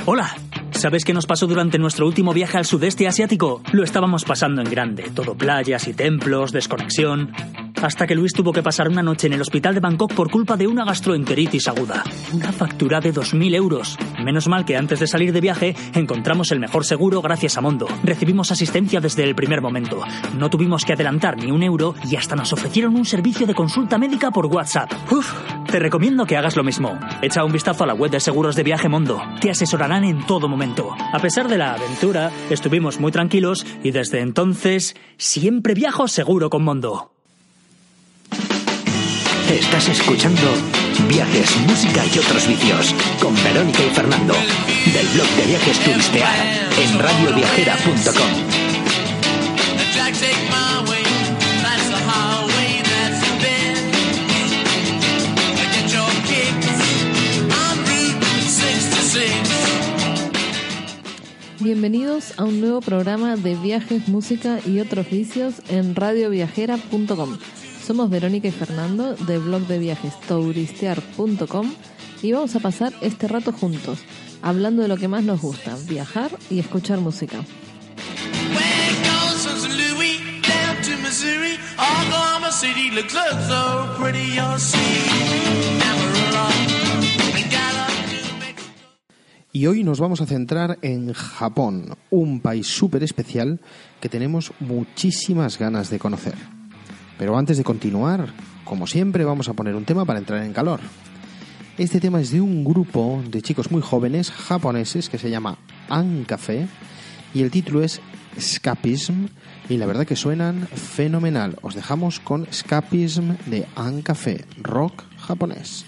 Hola. ¿Sabes qué nos pasó durante nuestro último viaje al sudeste asiático? Lo estábamos pasando en grande, todo playas y templos, desconexión... Hasta que Luis tuvo que pasar una noche en el hospital de Bangkok por culpa de una gastroenteritis aguda. Una factura de 2.000 euros. Menos mal que antes de salir de viaje encontramos el mejor seguro gracias a Mondo. Recibimos asistencia desde el primer momento. No tuvimos que adelantar ni un euro y hasta nos ofrecieron un servicio de consulta médica por WhatsApp. Uf, te recomiendo que hagas lo mismo. Echa un vistazo a la web de seguros de viaje Mondo. Te asesorarán en todo momento. A pesar de la aventura, estuvimos muy tranquilos y desde entonces siempre viajo seguro con Mondo. Estás escuchando Viajes, Música y Otros Vicios con Verónica y Fernando del blog de Viajes Turistear en radioviajera.com. Bienvenidos a un nuevo programa de Viajes, Música y Otros Vicios en radioviajera.com. Somos Verónica y Fernando del blog de viajes turistear.com y vamos a pasar este rato juntos, hablando de lo que más nos gusta, viajar y escuchar música. Y hoy nos vamos a centrar en Japón, un país súper especial que tenemos muchísimas ganas de conocer. Pero antes de continuar, como siempre, vamos a poner un tema para entrar en calor. Este tema es de un grupo de chicos muy jóvenes japoneses que se llama Ancafe y el título es Escapism y la verdad que suenan fenomenal. Os dejamos con Escapism de Ancafe, rock japonés.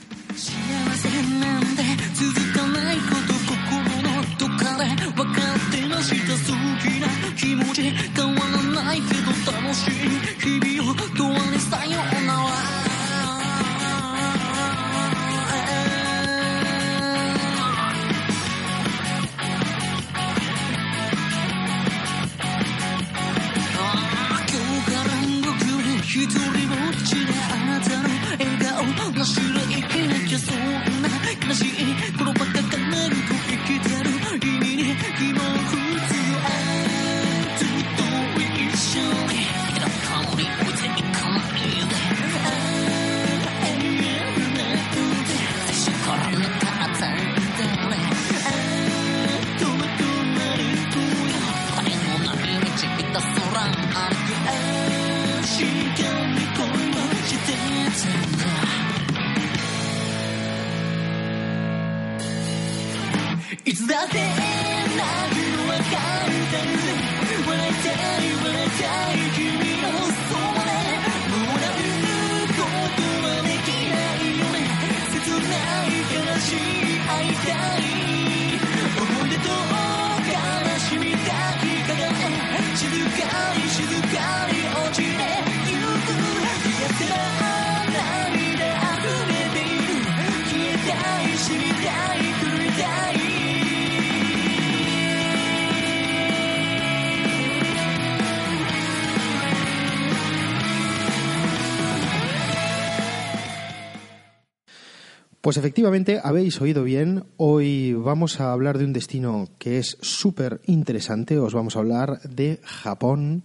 Pues efectivamente, habéis oído bien. Hoy vamos a hablar de un destino que es súper interesante. Os vamos a hablar de Japón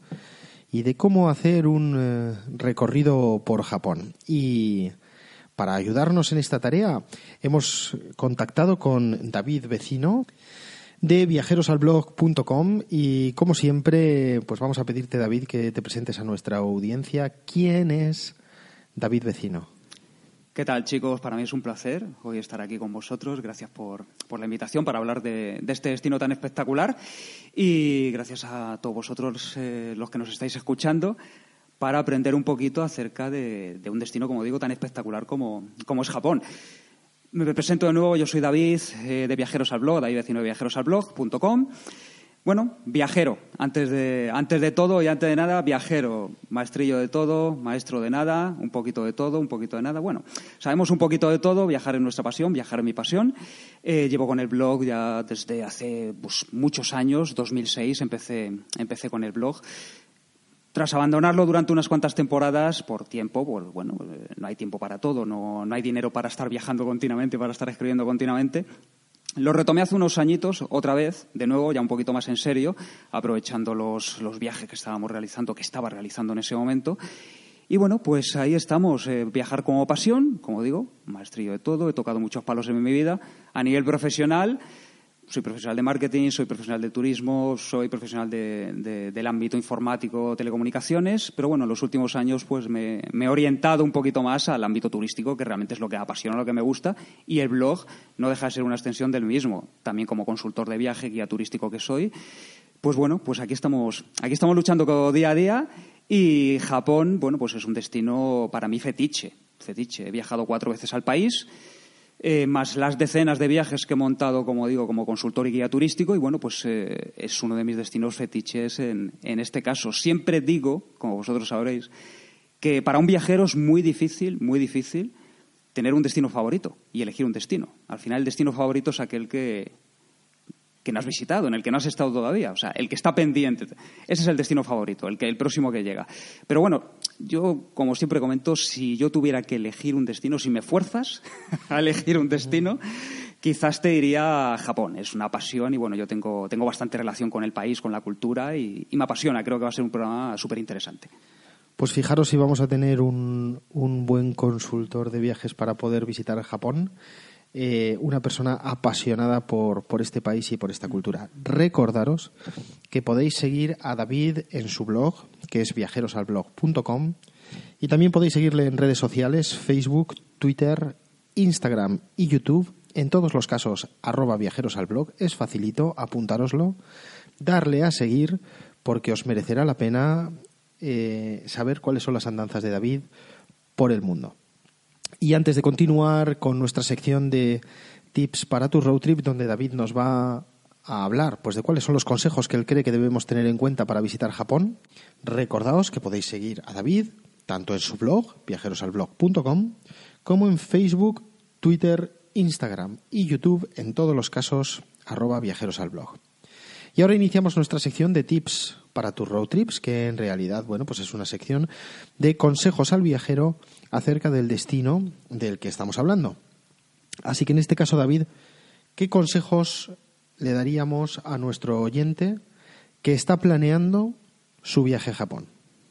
y de cómo hacer un recorrido por Japón. Y para ayudarnos en esta tarea hemos contactado con David Vecino de viajerosalblog.com y como siempre pues vamos a pedirte, David, que te presentes a nuestra audiencia. ¿Quién es David Vecino? ¿Qué tal, chicos? Para mí es un placer hoy estar aquí con vosotros. Gracias por la invitación para hablar de este destino tan espectacular y gracias a todos vosotros los que nos estáis escuchando para aprender un poquito acerca de un destino, como digo, tan espectacular como es Japón. Me presento de nuevo, yo soy David de Viajeros al Blog, David Vecino de viajerosalblog.com. Bueno, viajero, antes de todo y antes de nada, viajero, maestrillo de todo, maestro de nada, un poquito de todo, un poquito de nada. Bueno, sabemos un poquito de todo, viajar es nuestra pasión, viajar es mi pasión. Llevo con el blog ya desde hace muchos años, 2006 empecé con el blog. Tras abandonarlo durante unas cuantas temporadas por tiempo, pues bueno, no hay tiempo para todo, no hay dinero para estar viajando continuamente, para estar escribiendo continuamente. Lo retomé hace unos añitos, otra vez, de nuevo, ya un poquito más en serio, aprovechando los viajes que estaba realizando en ese momento. Y bueno, pues ahí estamos. Viajar como pasión, como digo, maestrillo de todo. He tocado muchos palos en mi vida. A nivel profesional, soy profesional de marketing, soy profesional de turismo, soy profesional del ámbito informático, telecomunicaciones. Pero bueno, en los últimos años pues me he orientado un poquito más al ámbito turístico, que realmente es lo que me apasiona, lo que me gusta. Y el blog no deja de ser una extensión del mismo. También como consultor de viaje, guía turístico que soy. Pues bueno, pues aquí estamos luchando día a día. Y Japón, bueno, pues es un destino para mí fetiche. He viajado 4 veces al país, más las decenas de viajes que he montado, como digo, como consultor y guía turístico. Y bueno, pues es uno de mis destinos fetiches en este caso. Siempre digo, como vosotros sabréis, que para un viajero es muy difícil tener un destino favorito y elegir un destino. Al final el destino favorito es aquel que no has visitado, en el que no has estado todavía, o sea, el que está pendiente. Ese es el destino favorito, el próximo que llega. Pero bueno, yo, como siempre comento, si yo tuviera que elegir un destino, si me fuerzas a elegir un destino, quizás te diría Japón. Es una pasión y bueno, yo tengo bastante relación con el país, con la cultura y me apasiona. Creo que va a ser un programa súper interesante. Pues fijaros si vamos a tener un buen consultor de viajes para poder visitar Japón. Una persona apasionada por este país y por esta cultura. Recordaros que podéis seguir a David en su blog, que es viajerosalblog.com, y también podéis seguirle en redes sociales, Facebook, Twitter, Instagram y YouTube. En todos los casos, @viajerosalblog. Es facilito, apuntároslo, darle a seguir, porque os merecerá la pena saber cuáles son las andanzas de David por el mundo. Y antes de continuar con nuestra sección de tips para tu road trip, donde David nos va a hablar pues de cuáles son los consejos que él cree que debemos tener en cuenta para visitar Japón, recordaos que podéis seguir a David tanto en su blog, viajerosalblog.com, como en Facebook, Twitter, Instagram y YouTube, en todos los casos, @viajerosalblog. Y ahora iniciamos nuestra sección de tips para tus road trips, que en realidad, bueno, pues es una sección de consejos al viajero acerca del destino del que estamos hablando. Así que en este caso, David, ¿qué consejos le daríamos a nuestro oyente que está planeando su viaje a Japón?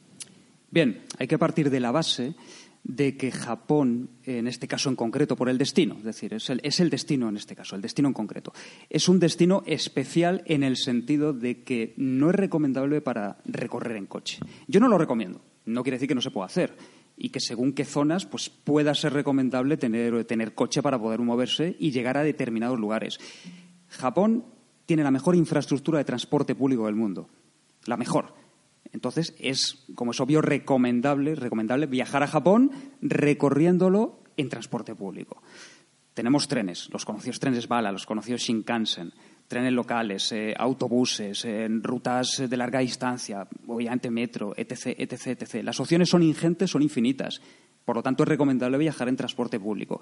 Bien, hay que partir de la base de que Japón, en este caso en concreto, por el destino, es decir, es el destino en este caso, el destino en concreto, es un destino especial en el sentido de que no es recomendable para recorrer en coche. Yo no lo recomiendo, no quiere decir que no se pueda hacer y que según qué zonas pues pueda ser recomendable tener coche para poder moverse y llegar a determinados lugares. Japón tiene la mejor infraestructura de transporte público del mundo, la mejor. Entonces, como es obvio, recomendable viajar a Japón recorriéndolo en transporte público. Tenemos trenes, los conocidos trenes bala, los conocidos Shinkansen, trenes locales, autobuses, rutas de larga distancia, obviamente metro, etc., etc., etc. Las opciones son ingentes, son infinitas. Por lo tanto, es recomendable viajar en transporte público.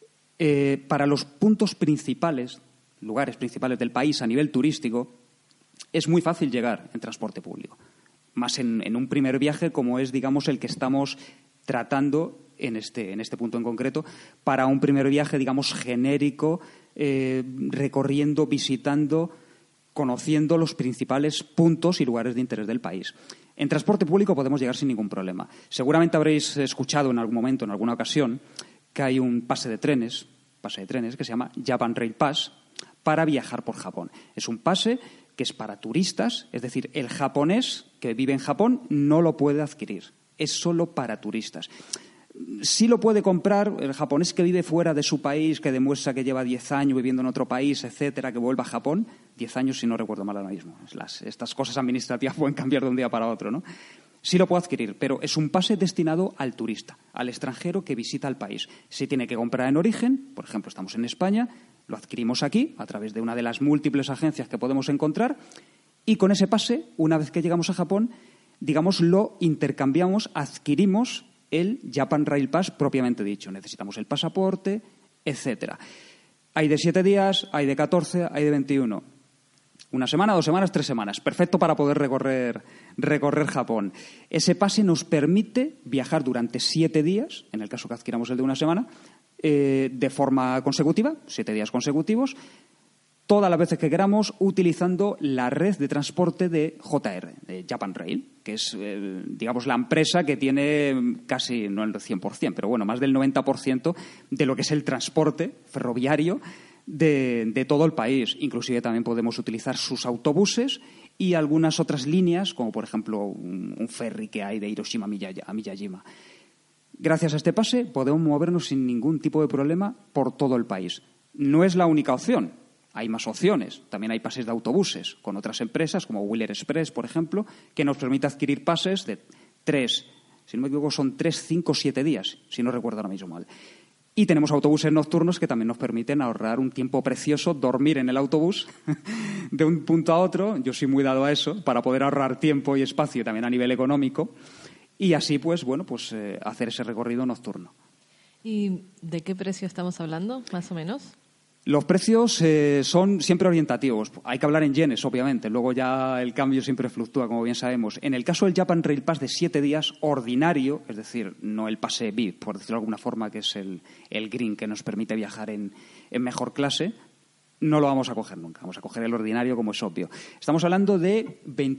Para los puntos principales, lugares principales del país a nivel turístico, es muy fácil llegar en transporte público. Más en un primer viaje como es, digamos, el que estamos tratando en este punto en concreto, para un primer viaje, digamos, genérico, recorriendo, visitando, conociendo los principales puntos y lugares de interés del país. En transporte público podemos llegar sin ningún problema. Seguramente habréis escuchado en algún momento, en alguna ocasión, que hay un pase de trenes que se llama Japan Rail Pass para viajar por Japón. Es un pase que es para turistas, es decir, el japonés que vive en Japón no lo puede adquirir, es solo para turistas. Sí lo puede comprar el japonés que vive fuera de su país, que demuestra que lleva 10 años viviendo en otro país, etcétera, que vuelva a Japón. 10 años, si no recuerdo mal ahora mismo. Estas cosas administrativas pueden cambiar de un día para otro, ¿no? Sí lo puede adquirir, pero es un pase destinado al turista, al extranjero que visita el país. Se tiene que comprar en origen, por ejemplo, estamos en España, lo adquirimos aquí a través de una de las múltiples agencias que podemos encontrar y con ese pase, una vez que llegamos a Japón, digamos, lo intercambiamos, adquirimos el Japan Rail Pass propiamente dicho. Necesitamos el pasaporte, etcétera. Hay de 7 días, hay de 14, hay de 21. 1 semana, 2 semanas, 3 semanas. Perfecto para poder recorrer Japón. Ese pase nos permite viajar durante 7 días, en el caso que adquiramos el de 1 semana, de forma consecutiva, 7 días consecutivos, todas las veces que queramos utilizando la red de transporte de JR, de Japan Rail, que es, digamos, la empresa que tiene casi, no el 100%, pero bueno, más del 90% de lo que es el transporte ferroviario de todo el país. Inclusive también podemos utilizar sus autobuses y algunas otras líneas, como por ejemplo un ferry que hay de Hiroshima a Miyajima. Gracias a este pase podemos movernos sin ningún tipo de problema por todo el país. No es la única opción. Hay más opciones. También hay pases de autobuses con otras empresas, como Wheeler Express, por ejemplo, que nos permite adquirir pases de 3, si no me equivoco, son 3, 5, 7 días, si no recuerdo ahora mismo mal. Y tenemos autobuses nocturnos que también nos permiten ahorrar un tiempo precioso, dormir en el autobús de un punto a otro. Yo soy muy dado a eso, para poder ahorrar tiempo y espacio también a nivel económico. Y así, pues, bueno, pues hacer ese recorrido nocturno. ¿Y de qué precio estamos hablando, más o menos? Los precios son siempre orientativos. Hay que hablar en yenes, obviamente. Luego ya el cambio siempre fluctúa, como bien sabemos. En el caso del Japan Rail Pass de 7 días ordinario, es decir, no el pase VIP, por decirlo de alguna forma, que es el green que nos permite viajar en mejor clase, no lo vamos a coger nunca. Vamos a coger el ordinario, como es obvio. Estamos hablando de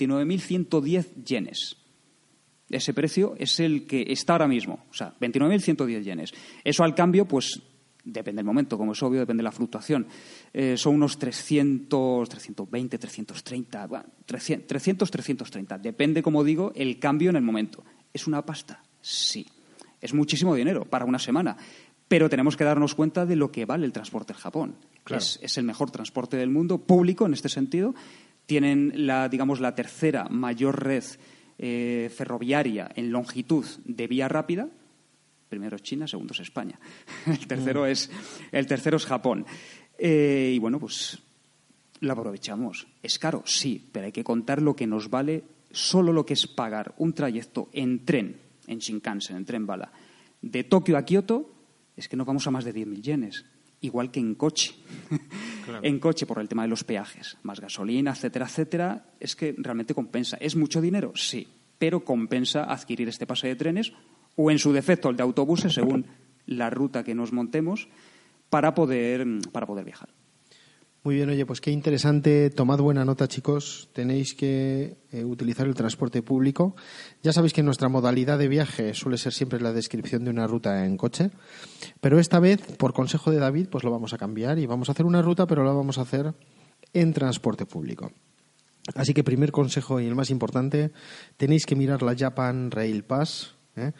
29.110 yenes. Ese precio es el que está ahora mismo. O sea, 29.110 yenes. Eso al cambio, pues depende del momento, como es obvio, depende de la fluctuación. Son unos 300, 320, 330, bueno, 300, 330. Depende, como digo, el cambio en el momento. ¿Es una pasta? Sí. Es muchísimo dinero para una semana. Pero tenemos que darnos cuenta de lo que vale el transporte en Japón. Claro. Es el mejor transporte del mundo, público en este sentido. Tienen la tercera mayor red ferroviaria en longitud de vía rápida. Primero es China, segundo es España. El tercero es Japón. Y bueno, pues lo aprovechamos. ¿Es caro? Sí, pero hay que contar lo que nos vale solo lo que es pagar un trayecto en tren, en Shinkansen, en tren bala, de Tokio a Kioto, es que nos vamos a más de 10.000 yenes. Igual que en coche. Claro. En coche, por el tema de los peajes, más gasolina, etcétera, etcétera, es que realmente compensa. ¿Es mucho dinero? Sí, pero compensa adquirir este pase de trenes o, en su defecto, el de autobuses, según la ruta que nos montemos, para poder viajar. Muy bien, oye, pues qué interesante. Tomad buena nota, chicos. Tenéis que utilizar el transporte público. Ya sabéis que nuestra modalidad de viaje suele ser siempre la descripción de una ruta en coche. Pero esta vez, por consejo de David, pues lo vamos a cambiar y vamos a hacer una ruta, pero la vamos a hacer en transporte público. Así que primer consejo y el más importante, tenéis que mirar la Japan Rail Pass,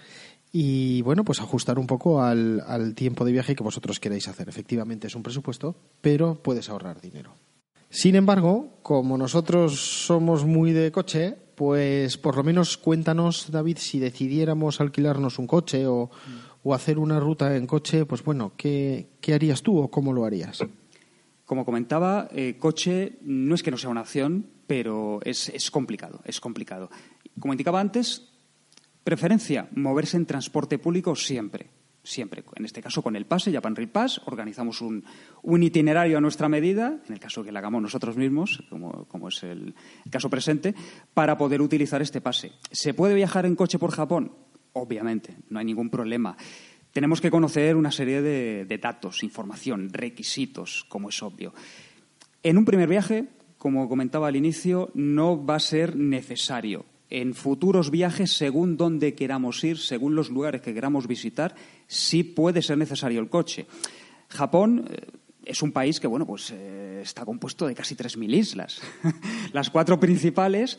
y bueno, pues ajustar un poco al tiempo de viaje que vosotros queráis hacer. Efectivamente es un presupuesto, pero puedes ahorrar dinero. Sin embargo, como nosotros somos muy de coche, pues por lo menos cuéntanos, David, si decidiéramos alquilarnos un coche o hacer una ruta en coche, pues bueno, ¿qué harías tú o cómo lo harías? Como comentaba, coche no es que no sea una opción, pero es complicado, es complicado. Como indicaba antes, preferencia, moverse en transporte público siempre. Siempre. En este caso, con el pase, Japan Rail Pass, organizamos un itinerario a nuestra medida, en el caso que lo hagamos nosotros mismos, como es el caso presente, para poder utilizar este pase. ¿Se puede viajar en coche por Japón? Obviamente, no hay ningún problema. Tenemos que conocer una serie de datos, información, requisitos, como es obvio. En un primer viaje, como comentaba al inicio, no va a ser necesario. En futuros viajes, según dónde queramos ir, según los lugares que queramos visitar, sí puede ser necesario el coche. Japón es un país que, bueno, pues está compuesto de casi 3.000 islas. Las 4 principales,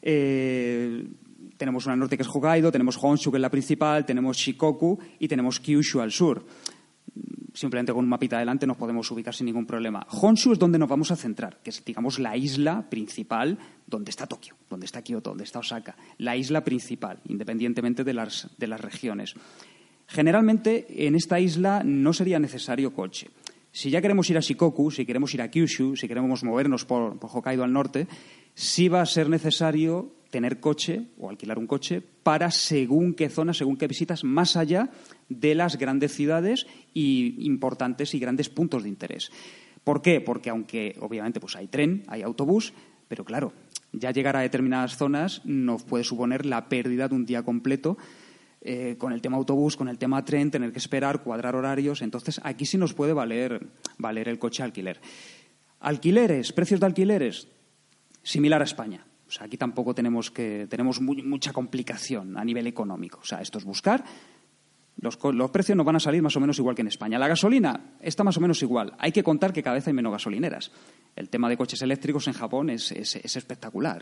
tenemos una al norte que es Hokkaido, tenemos Honshu que es la principal, tenemos Shikoku y tenemos Kyushu al sur. Simplemente con un mapita adelante nos podemos ubicar sin ningún problema. Honshu es donde nos vamos a centrar, que es, digamos, la isla principal donde está Tokio, donde está Kioto, donde está Osaka. La isla principal, independientemente de las regiones. Generalmente, en esta isla no sería necesario coche. Si ya queremos ir a Shikoku, si queremos ir a Kyushu, si queremos movernos por Hokkaido al norte, sí va a ser necesario tener coche o alquilar un coche para según qué zonas, según qué visitas, más allá de las grandes ciudades y importantes y grandes puntos de interés. ¿Por qué? Porque aunque obviamente pues hay tren, hay autobús, pero claro, ya llegar a determinadas zonas nos puede suponer la pérdida de un día completo con el tema autobús, con el tema tren, tener que esperar, cuadrar horarios. Entonces aquí sí nos puede valer el coche alquiler. Alquileres, precios de alquileres, similar a España. O sea, aquí tampoco tenemos mucha complicación a nivel económico. O sea, esto es buscar. Los precios nos van a salir más o menos igual que en España. La gasolina está más o menos igual. Hay que contar que cada vez hay menos gasolineras. El tema de coches eléctricos en Japón es espectacular.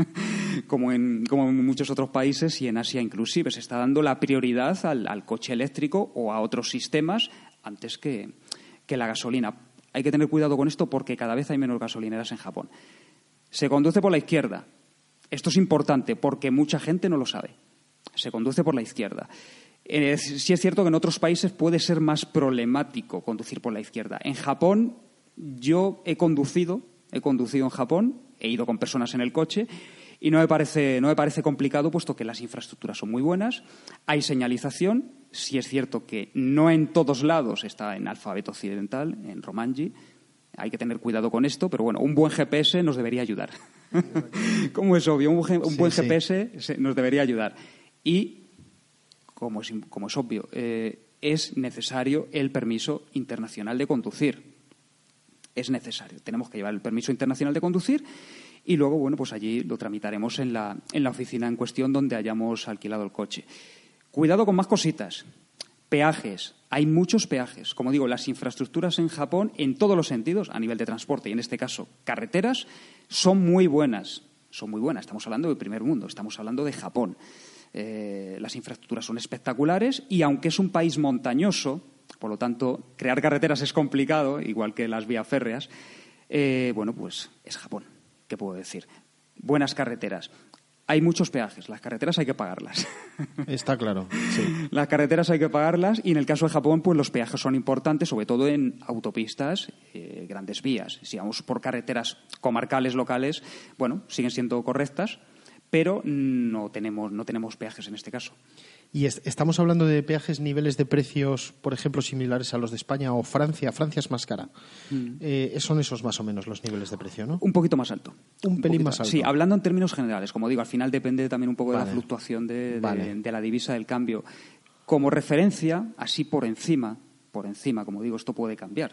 como en muchos otros países y en Asia inclusive. Se está dando la prioridad al coche eléctrico o a otros sistemas antes que la gasolina. Hay que tener cuidado con esto porque cada vez hay menos gasolineras en Japón. Se conduce por la izquierda. Esto es importante porque mucha gente no lo sabe. Se conduce por la izquierda. Sí es cierto que en otros países puede ser más problemático conducir por la izquierda. En Japón, yo he conducido en Japón, he ido con personas en el coche y no me parece complicado puesto que las infraestructuras son muy buenas, hay señalización, sí es cierto que no en todos lados está en alfabeto occidental, en romanji, hay que tener cuidado con esto, pero bueno, un buen GPS nos debería ayudar. Como es obvio, un buen GPS nos debería ayudar. Y como es obvio, es necesario el permiso internacional de conducir. Es necesario. Tenemos que llevar el permiso internacional de conducir y luego, bueno, pues allí lo tramitaremos en la oficina en cuestión donde hayamos alquilado el coche. Cuidado con más cositas. Peajes. Hay muchos peajes. Como digo, las infraestructuras en Japón, en todos los sentidos, a nivel de transporte y en este caso carreteras, son muy buenas. Son muy buenas. Estamos hablando del primer mundo. Estamos hablando de Japón. Las infraestructuras son espectaculares y aunque es un país montañoso, por lo tanto, crear carreteras es complicado, igual que las vías férreas, bueno, pues es Japón. ¿Qué puedo decir? Buenas carreteras. Hay muchos peajes. Las carreteras hay que pagarlas. Está claro, sí. Las carreteras hay que pagarlas y en el caso de Japón, pues los peajes son importantes, sobre todo en autopistas, grandes vías. Si vamos por carreteras comarcales, locales, bueno, siguen siendo correctas, pero no tenemos peajes en este caso. ¿Y estamos hablando de peajes, niveles de precios, por ejemplo, similares a los de España o Francia? Francia es más cara. Son esos más o menos los niveles de precio, ¿no? Un poquito más alto. Un pelín más alto. Sí, hablando en términos generales. Como digo, al final depende también un poco de la fluctuación de la divisa del cambio. Como referencia, así por encima, como digo, esto puede cambiar.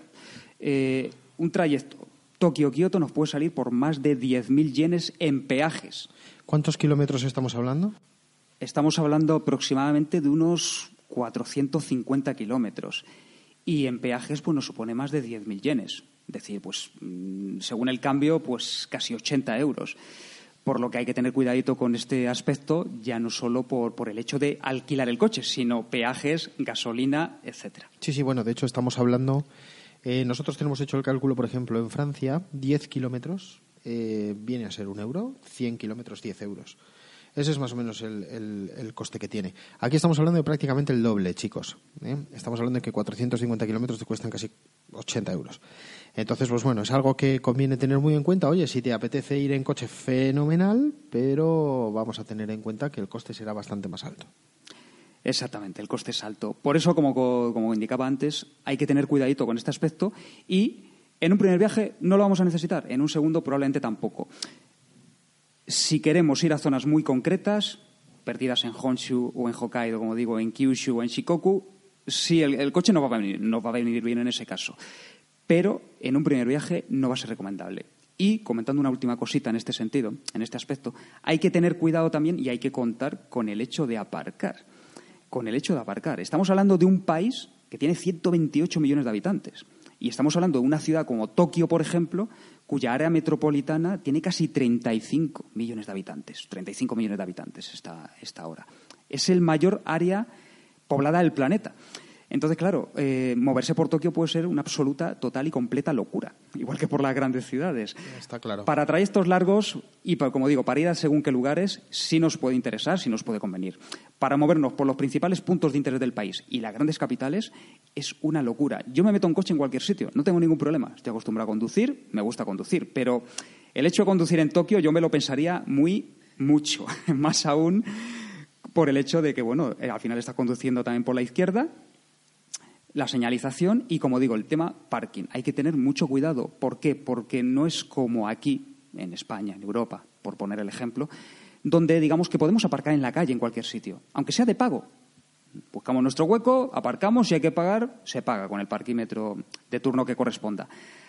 Un trayecto Tokio-Kioto nos puede salir por más de 10.000 yenes en peajes. ¿Cuántos kilómetros estamos hablando? Estamos hablando aproximadamente de unos 450 kilómetros. Y en peajes pues nos supone más de 10.000 yenes. Es decir, pues según el cambio, pues casi 80 euros. Por lo que hay que tener cuidadito con este aspecto, ya no solo por el hecho de alquilar el coche, sino peajes, gasolina, etcétera. Sí, bueno, de hecho estamos hablando... nosotros tenemos hecho el cálculo, por ejemplo, en Francia, 10 kilómetros viene a ser 1 euro, 100 kilómetros, 10 euros. Ese es más o menos el coste que tiene. Aquí estamos hablando de prácticamente el doble, chicos. Estamos hablando de que 450 kilómetros te cuestan casi 80 euros. Entonces, pues bueno, es algo que conviene tener muy en cuenta. Oye, si te apetece ir en coche, fenomenal, pero vamos a tener en cuenta que el coste será bastante más alto. Exactamente, el coste es alto. Por eso, como indicaba antes, hay que tener cuidadito con este aspecto y en un primer viaje no lo vamos a necesitar, en un segundo probablemente tampoco. Si queremos ir a zonas muy concretas, perdidas en Honshu o en Hokkaido, como digo, en Kyushu o en Shikoku, sí, el coche no va a venir bien en ese caso. Pero en un primer viaje no va a ser recomendable. Y, comentando una última cosita en este sentido, en este aspecto, hay que tener cuidado también y hay que contar con el hecho de aparcar. Estamos hablando de un país que tiene 128 millones de habitantes. Y estamos hablando de una ciudad como Tokio, por ejemplo, cuya área metropolitana tiene casi 35 millones de habitantes. 35 millones de habitantes esta ahora. Es el mayor área poblada del planeta. Entonces, claro, moverse por Tokio puede ser una absoluta, total y completa locura, igual que por las grandes ciudades. Está claro. Para trayectos largos y, como digo, para ir a según qué lugares, sí nos puede interesar, sí nos puede convenir. Para movernos por los principales puntos de interés del país y las grandes capitales es una locura. Yo me meto en coche en cualquier sitio, no tengo ningún problema. Estoy acostumbrado a conducir, me gusta conducir, pero el hecho de conducir en Tokio yo me lo pensaría mucho, más aún por el hecho de que, bueno, al final estás conduciendo también por la izquierda, la señalización y, como digo, el tema parking. Hay que tener mucho cuidado. ¿Por qué? Porque no es como aquí, en España, en Europa, por poner el ejemplo, donde digamos que podemos aparcar en la calle, en cualquier sitio, aunque sea de pago. Buscamos nuestro hueco, aparcamos, si hay que pagar, se paga con el parquímetro de turno que corresponda.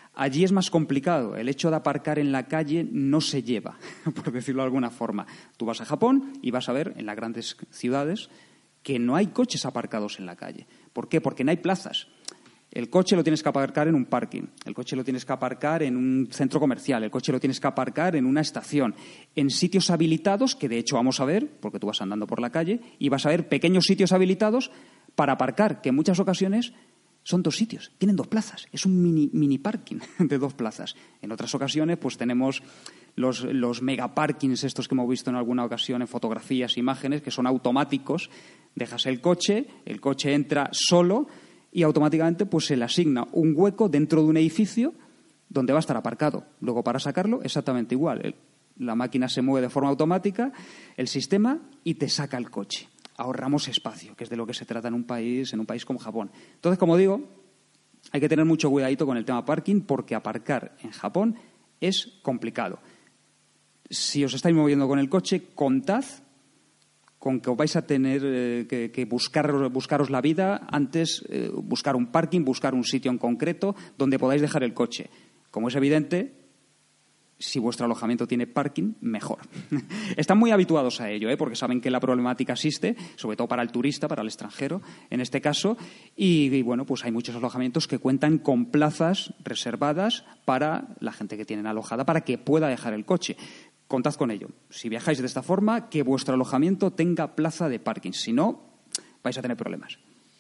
Allí es más complicado. El hecho de aparcar en la calle no se lleva, por decirlo de alguna forma. Tú vas a Japón y vas a ver en las grandes ciudades que no hay coches aparcados en la calle. ¿Por qué? Porque no hay plazas. El coche lo tienes que aparcar en un parking, el coche lo tienes que aparcar en un centro comercial, el coche lo tienes que aparcar en una estación, en sitios habilitados, que de hecho vamos a ver, porque tú vas andando por la calle, y vas a ver pequeños sitios habilitados para aparcar, que en muchas ocasiones son 2 sitios, tienen 2 plazas, es un mini parking de 2 plazas. En otras ocasiones pues tenemos los megaparkings estos que hemos visto en alguna ocasión en fotografías, imágenes, que son automáticos, dejas el coche entra solo y automáticamente pues se le asigna un hueco dentro de un edificio donde va a estar aparcado. Luego, para sacarlo, exactamente igual. La máquina se mueve de forma automática, el sistema, y te saca el coche. Ahorramos espacio, que es de lo que se trata en un país como Japón. Entonces, como digo, hay que tener mucho cuidadito con el tema parking, porque aparcar en Japón es complicado. Si os estáis moviendo con el coche, contad con que os vais a tener que buscaros la vida antes, buscar un parking, buscar un sitio en concreto donde podáis dejar el coche. Como es evidente, si vuestro alojamiento tiene parking, mejor. Están muy habituados a ello, porque saben que la problemática existe, sobre todo para el turista, para el extranjero, en este caso. Y bueno, pues hay muchos alojamientos que cuentan con plazas reservadas para la gente que tienen alojada, para que pueda dejar el coche. Contad con ello. Si viajáis de esta forma, que vuestro alojamiento tenga plaza de parking. Si no, vais a tener problemas.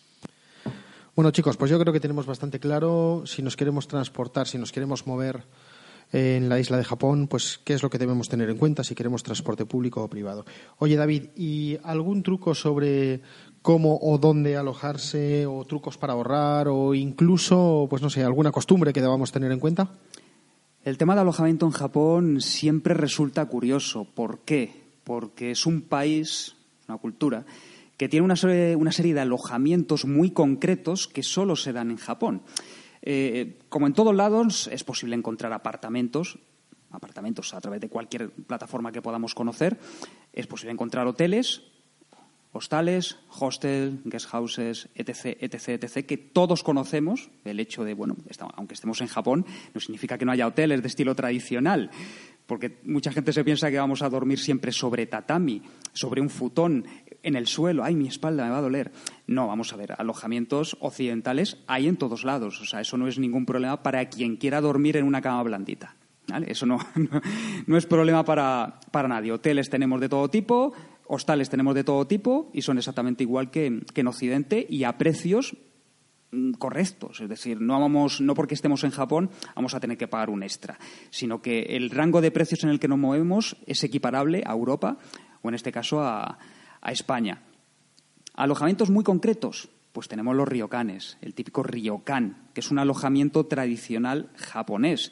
Bueno, chicos, pues yo creo que tenemos bastante claro si nos queremos transportar, si nos queremos mover en la isla de Japón, pues qué es lo que debemos tener en cuenta si queremos transporte público o privado. Oye, David, ¿y algún truco sobre cómo o dónde alojarse, o trucos para ahorrar, o incluso, pues no sé, alguna costumbre que debamos tener en cuenta? El tema de alojamiento en Japón siempre resulta curioso. ¿Por qué? Porque es un país, una cultura, que tiene una serie de alojamientos muy concretos que solo se dan en Japón. Como en todos lados, es posible encontrar apartamentos a través de cualquier plataforma que podamos conocer. Es posible encontrar hoteles, hostales, hostel, guest houses, etc., que todos conocemos. El hecho de, bueno, aunque estemos en Japón, no significa que no haya hoteles de estilo tradicional, porque mucha gente se piensa que vamos a dormir siempre sobre tatami, sobre un futón, en el suelo. ¡Ay, mi espalda me va a doler! No, vamos a ver, alojamientos occidentales hay en todos lados. O sea, eso no es ningún problema para quien quiera dormir en una cama blandita, ¿vale? Eso no es problema para nadie. Hoteles tenemos de todo tipo, hostales tenemos de todo tipo, y son exactamente igual que en Occidente, y a precios correctos. Es decir, no porque estemos en Japón vamos a tener que pagar un extra, sino que el rango de precios en el que nos movemos es equiparable a Europa, o en este caso a España. Alojamientos muy concretos, pues tenemos los ryokanes, el típico ryokan, que es un alojamiento tradicional japonés.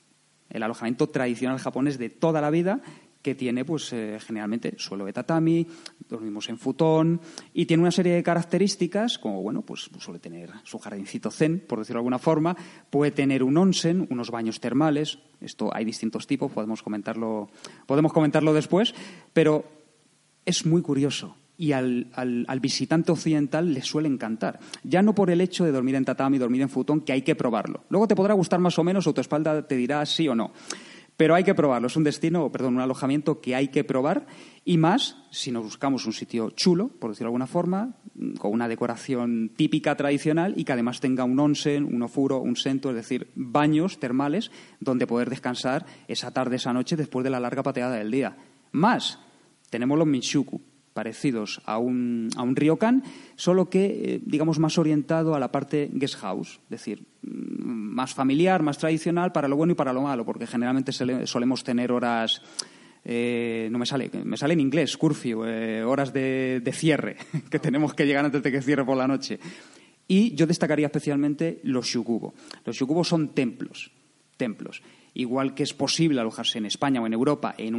El alojamiento tradicional japonés de toda la vida, que tiene pues generalmente suelo de tatami, dormimos en futón, y tiene una serie de características, como bueno, pues suele tener su jardincito zen, por decirlo de alguna forma, puede tener un onsen, unos baños termales. Esto hay distintos tipos, podemos comentarlo después, pero es muy curioso. Y al visitante occidental le suele encantar. Ya no por el hecho de dormir en tatami, dormir en futón, que hay que probarlo. Luego te podrá gustar más o menos, o tu espalda te dirá sí o no. Pero hay que probarlo. Es un alojamiento que hay que probar. Y más si nos buscamos un sitio chulo, por decirlo de alguna forma, con una decoración típica tradicional, y que además tenga un onsen, un ofuro, un sento, es decir, baños termales donde poder descansar esa tarde, esa noche, después de la larga pateada del día. Más, tenemos los minshuku, parecidos a un ryokan, solo que, digamos, más orientado a la parte guest house, es decir, más familiar, más tradicional, para lo bueno y para lo malo, porque generalmente solemos tener horas, me sale en inglés, curfew, horas de cierre, que tenemos que llegar antes de que cierre por la noche. Y yo destacaría especialmente los shukubo. Los shukubo son templos. Igual que es posible alojarse en España o en Europa en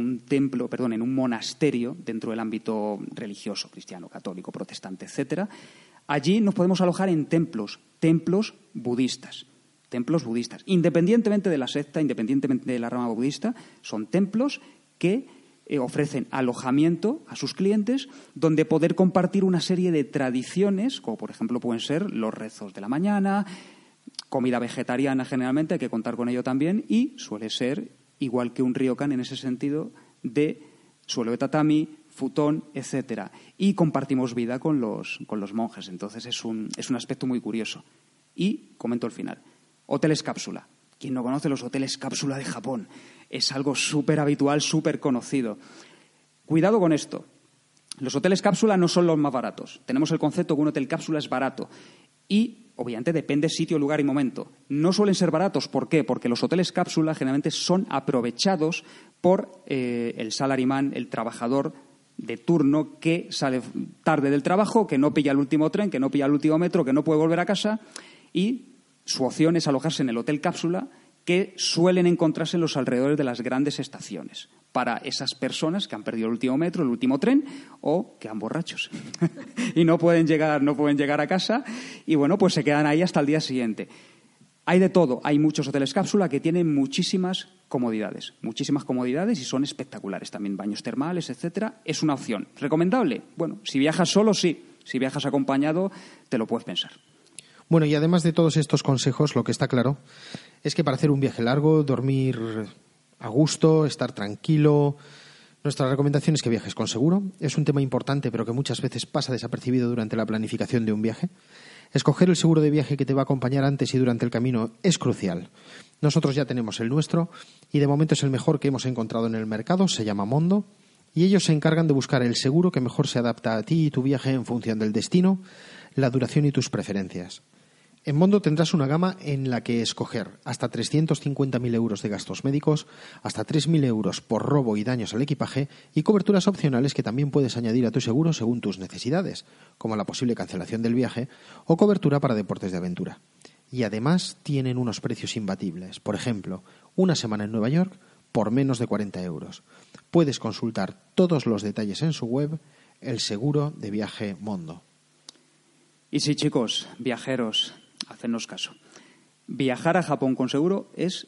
un monasterio dentro del ámbito religioso, cristiano, católico, protestante, etcétera, allí nos podemos alojar en templos budistas. Independientemente de la secta, independientemente de la rama budista, son templos que ofrecen alojamiento a sus clientes, donde poder compartir una serie de tradiciones, como por ejemplo pueden ser los rezos de la mañana, comida vegetariana generalmente, hay que contar con ello también, y suele ser, igual que un ryokan en ese sentido, de suelo de tatami, futón, etcétera. Y compartimos vida con los monjes, entonces es un aspecto muy curioso. Y comento el final. Hoteles cápsula. Quien no conoce los hoteles cápsula de Japón, es algo súper habitual, súper conocido. Cuidado con esto. Los hoteles cápsula no son los más baratos. Tenemos el concepto que un hotel cápsula es barato. Y, obviamente, depende sitio, lugar y momento. No suelen ser baratos. ¿Por qué? Porque los hoteles cápsula generalmente son aprovechados por el salaryman, el trabajador de turno que sale tarde del trabajo, que no pilla el último tren, que no pilla el último metro, que no puede volver a casa, y su opción es alojarse en el hotel cápsula, que suelen encontrarse en los alrededores de las grandes estaciones, para esas personas que han perdido el último metro, el último tren, o que han borrachos y no pueden llegar a casa, y bueno, pues se quedan ahí hasta el día siguiente. Hay de todo, hay muchos hoteles cápsula que tienen muchísimas comodidades y son espectaculares también, baños termales, etcétera. Es una opción. ¿Recomendable? Bueno, si viajas solo, sí. Si viajas acompañado, te lo puedes pensar. Bueno, y además de todos estos consejos, lo que está claro es que para hacer un viaje largo, dormir a gusto, estar tranquilo, nuestra recomendación es que viajes con seguro. Es un tema importante, pero que muchas veces pasa desapercibido durante la planificación de un viaje. Escoger el seguro de viaje que te va a acompañar antes y durante el camino es crucial. Nosotros ya tenemos el nuestro y de momento es el mejor que hemos encontrado en el mercado, se llama Mondo, y ellos se encargan de buscar el seguro que mejor se adapta a ti y tu viaje en función del destino, la duración y tus preferencias. En Mondo tendrás una gama en la que escoger hasta 350.000 euros de gastos médicos, hasta 3.000 euros por robo y daños al equipaje y coberturas opcionales que también puedes añadir a tu seguro según tus necesidades, como la posible cancelación del viaje o cobertura para deportes de aventura. Y además tienen unos precios imbatibles. Por ejemplo, una semana en Nueva York por menos de 40 euros. Puedes consultar todos los detalles en su web, el seguro de viaje Mondo. Y sí, chicos, viajeros, hacednos caso. Viajar a Japón con seguro es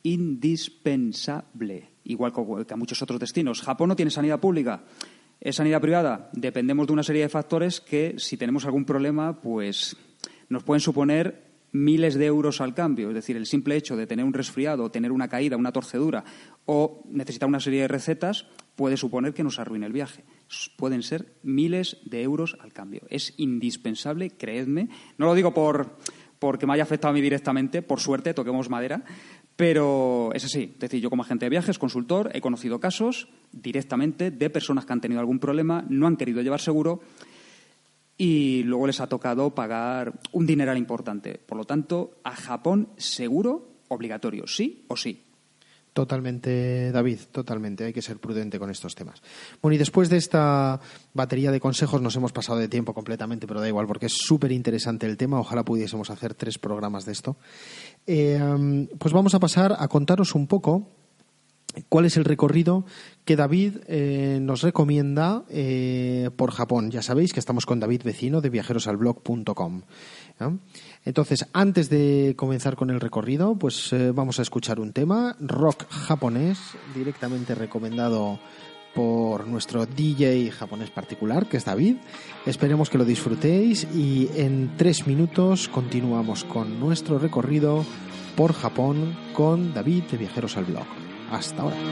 indispensable, igual que a muchos otros destinos. Japón no tiene sanidad pública, es sanidad privada. Dependemos de una serie de factores que, si tenemos algún problema, pues nos pueden suponer miles de euros al cambio. Es decir, el simple hecho de tener un resfriado, tener una caída, una torcedura o necesitar una serie de recetas puede suponer que nos arruine el viaje. Pueden ser miles de euros al cambio. Es indispensable, creedme. No lo digo porque me haya afectado a mí directamente, por suerte, toquemos madera, pero es así. Es decir, yo como agente de viajes, consultor, he conocido casos directamente de personas que han tenido algún problema, no han querido llevar seguro y luego les ha tocado pagar un dineral importante. Por lo tanto, a Japón seguro obligatorio, sí o sí. Totalmente, David, totalmente. Hay que ser prudente con estos temas. Bueno, y después de esta batería de consejos nos hemos pasado de tiempo completamente, pero da igual porque es súper interesante el tema. Ojalá pudiésemos hacer 3 programas de esto. Pues vamos a pasar a contaros un poco cuál es el recorrido que David nos recomienda por Japón. Ya sabéis que estamos con David Vecino de viajerosalblog.com. Entonces, antes de comenzar con el recorrido, pues vamos a escuchar un tema, rock japonés, directamente recomendado por nuestro DJ japonés particular, que es David. Esperemos que lo disfrutéis y en 3 minutos continuamos con nuestro recorrido por Japón con David de Viajeros al Blog. Hasta ahora.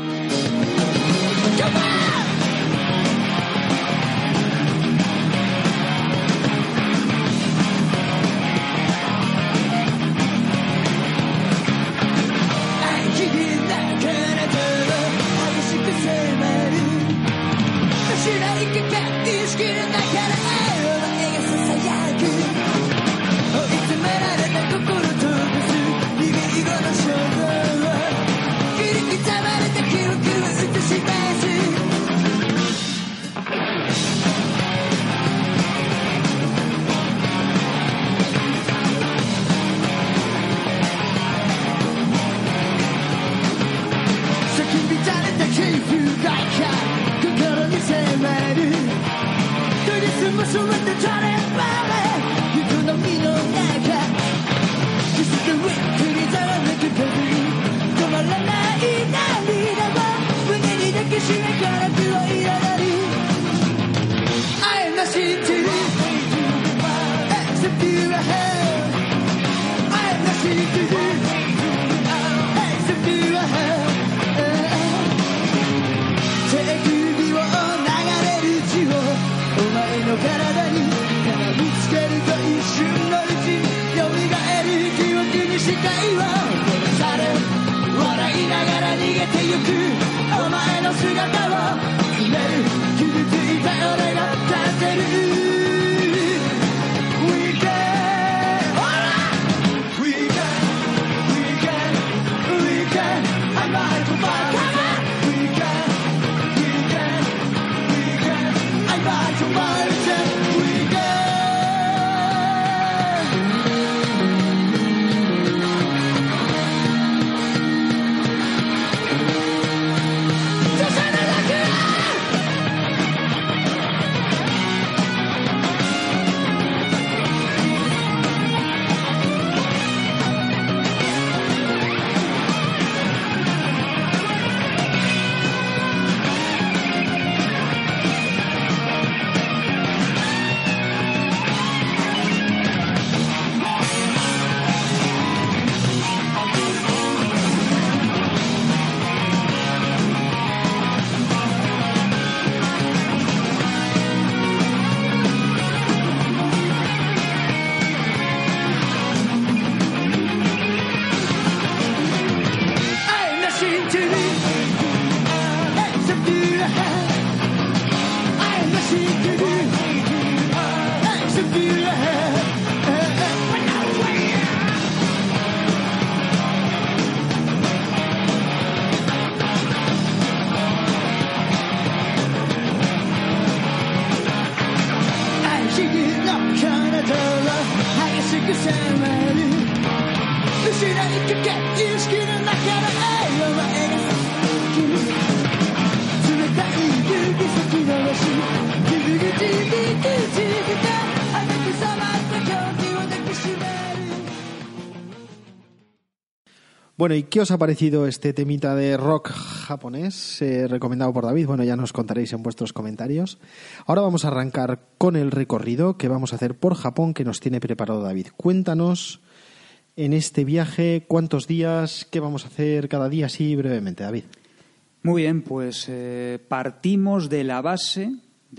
Bueno, ¿y qué os ha parecido este temita de rock japonés recomendado por David? Bueno, ya nos contaréis en vuestros comentarios. Ahora vamos a arrancar con el recorrido que vamos a hacer por Japón que nos tiene preparado David. Cuéntanos en este viaje cuántos días, qué vamos a hacer cada día, así brevemente, David. Muy bien, pues partimos de la base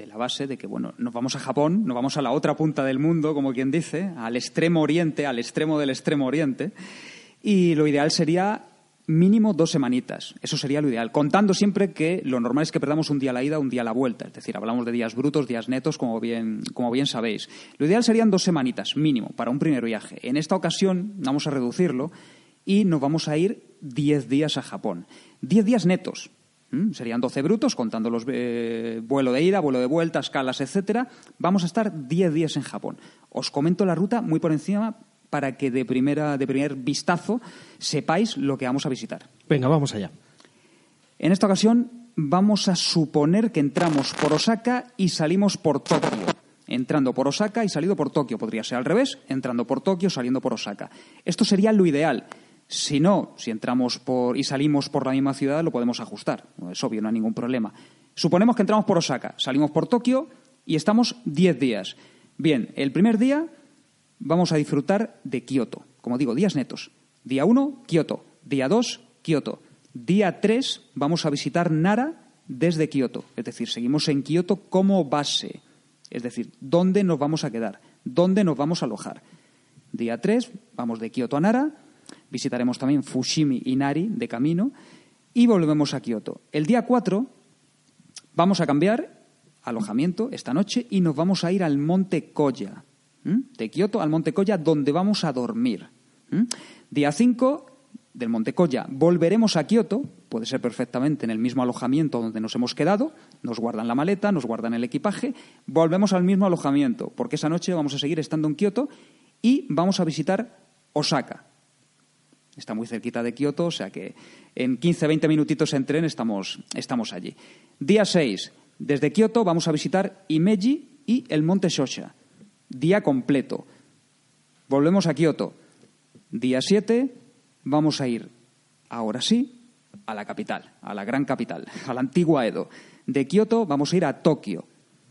de que, bueno, nos vamos a Japón, nos vamos a la otra punta del mundo, como quien dice, al extremo oriente, al extremo del extremo oriente. Y lo ideal sería mínimo 2 semanitas. Eso sería lo ideal. Contando siempre que lo normal es que perdamos un día a la ida, un día a la vuelta. Es decir, hablamos de días brutos, días netos, como bien sabéis. Lo ideal serían 2 semanitas, mínimo, para un primer viaje. En esta ocasión vamos a reducirlo y nos vamos a ir 10 días a Japón. 10 días netos. Serían 12 brutos, contando los vuelo de ida, vuelo de vuelta, escalas, etcétera. Vamos a estar 10 días en Japón. Os comento la ruta muy por encima para que de primer vistazo sepáis lo que vamos a visitar. Venga, vamos allá. En esta ocasión vamos a suponer que entramos por Osaka y salimos por Tokio. Entrando por Osaka y saliendo por Tokio. Podría ser al revés, entrando por Tokio, saliendo por Osaka. Esto sería lo ideal. Si no, si entramos y salimos por la misma ciudad, lo podemos ajustar. Es obvio, no hay ningún problema. Suponemos que entramos por Osaka, salimos por Tokio y estamos 10 días. Bien, el primer día vamos a disfrutar de Kioto. Como digo, días netos. Día 1, Kioto. Día 2, Kioto. Día 3, vamos a visitar Nara desde Kioto. Es decir, seguimos en Kioto como base. Es decir, ¿dónde nos vamos a quedar? ¿Dónde nos vamos a alojar? Día 3, vamos de Kioto a Nara. Visitaremos también Fushimi y Nari de camino. Y volvemos a Kioto. El día 4 vamos a cambiar alojamiento esta noche y nos vamos a ir al Monte Koya. De Kioto al Monte Koya, donde vamos a dormir. Día 5 del Monte Koya volveremos a Kioto, puede ser perfectamente en el mismo alojamiento donde nos hemos quedado, nos guardan la maleta, nos guardan el equipaje, volvemos al mismo alojamiento, porque esa noche vamos a seguir estando en Kioto y vamos a visitar Osaka. Está muy cerquita de Kioto, o sea que en 15-20 minutitos en tren estamos allí. Día 6, desde Kioto vamos a visitar Himeji y el Monte Shosha. Día completo. Volvemos a Kioto. Día 7 vamos a ir, ahora sí, a la capital, a la gran capital, a la antigua Edo. De Kioto vamos a ir a Tokio.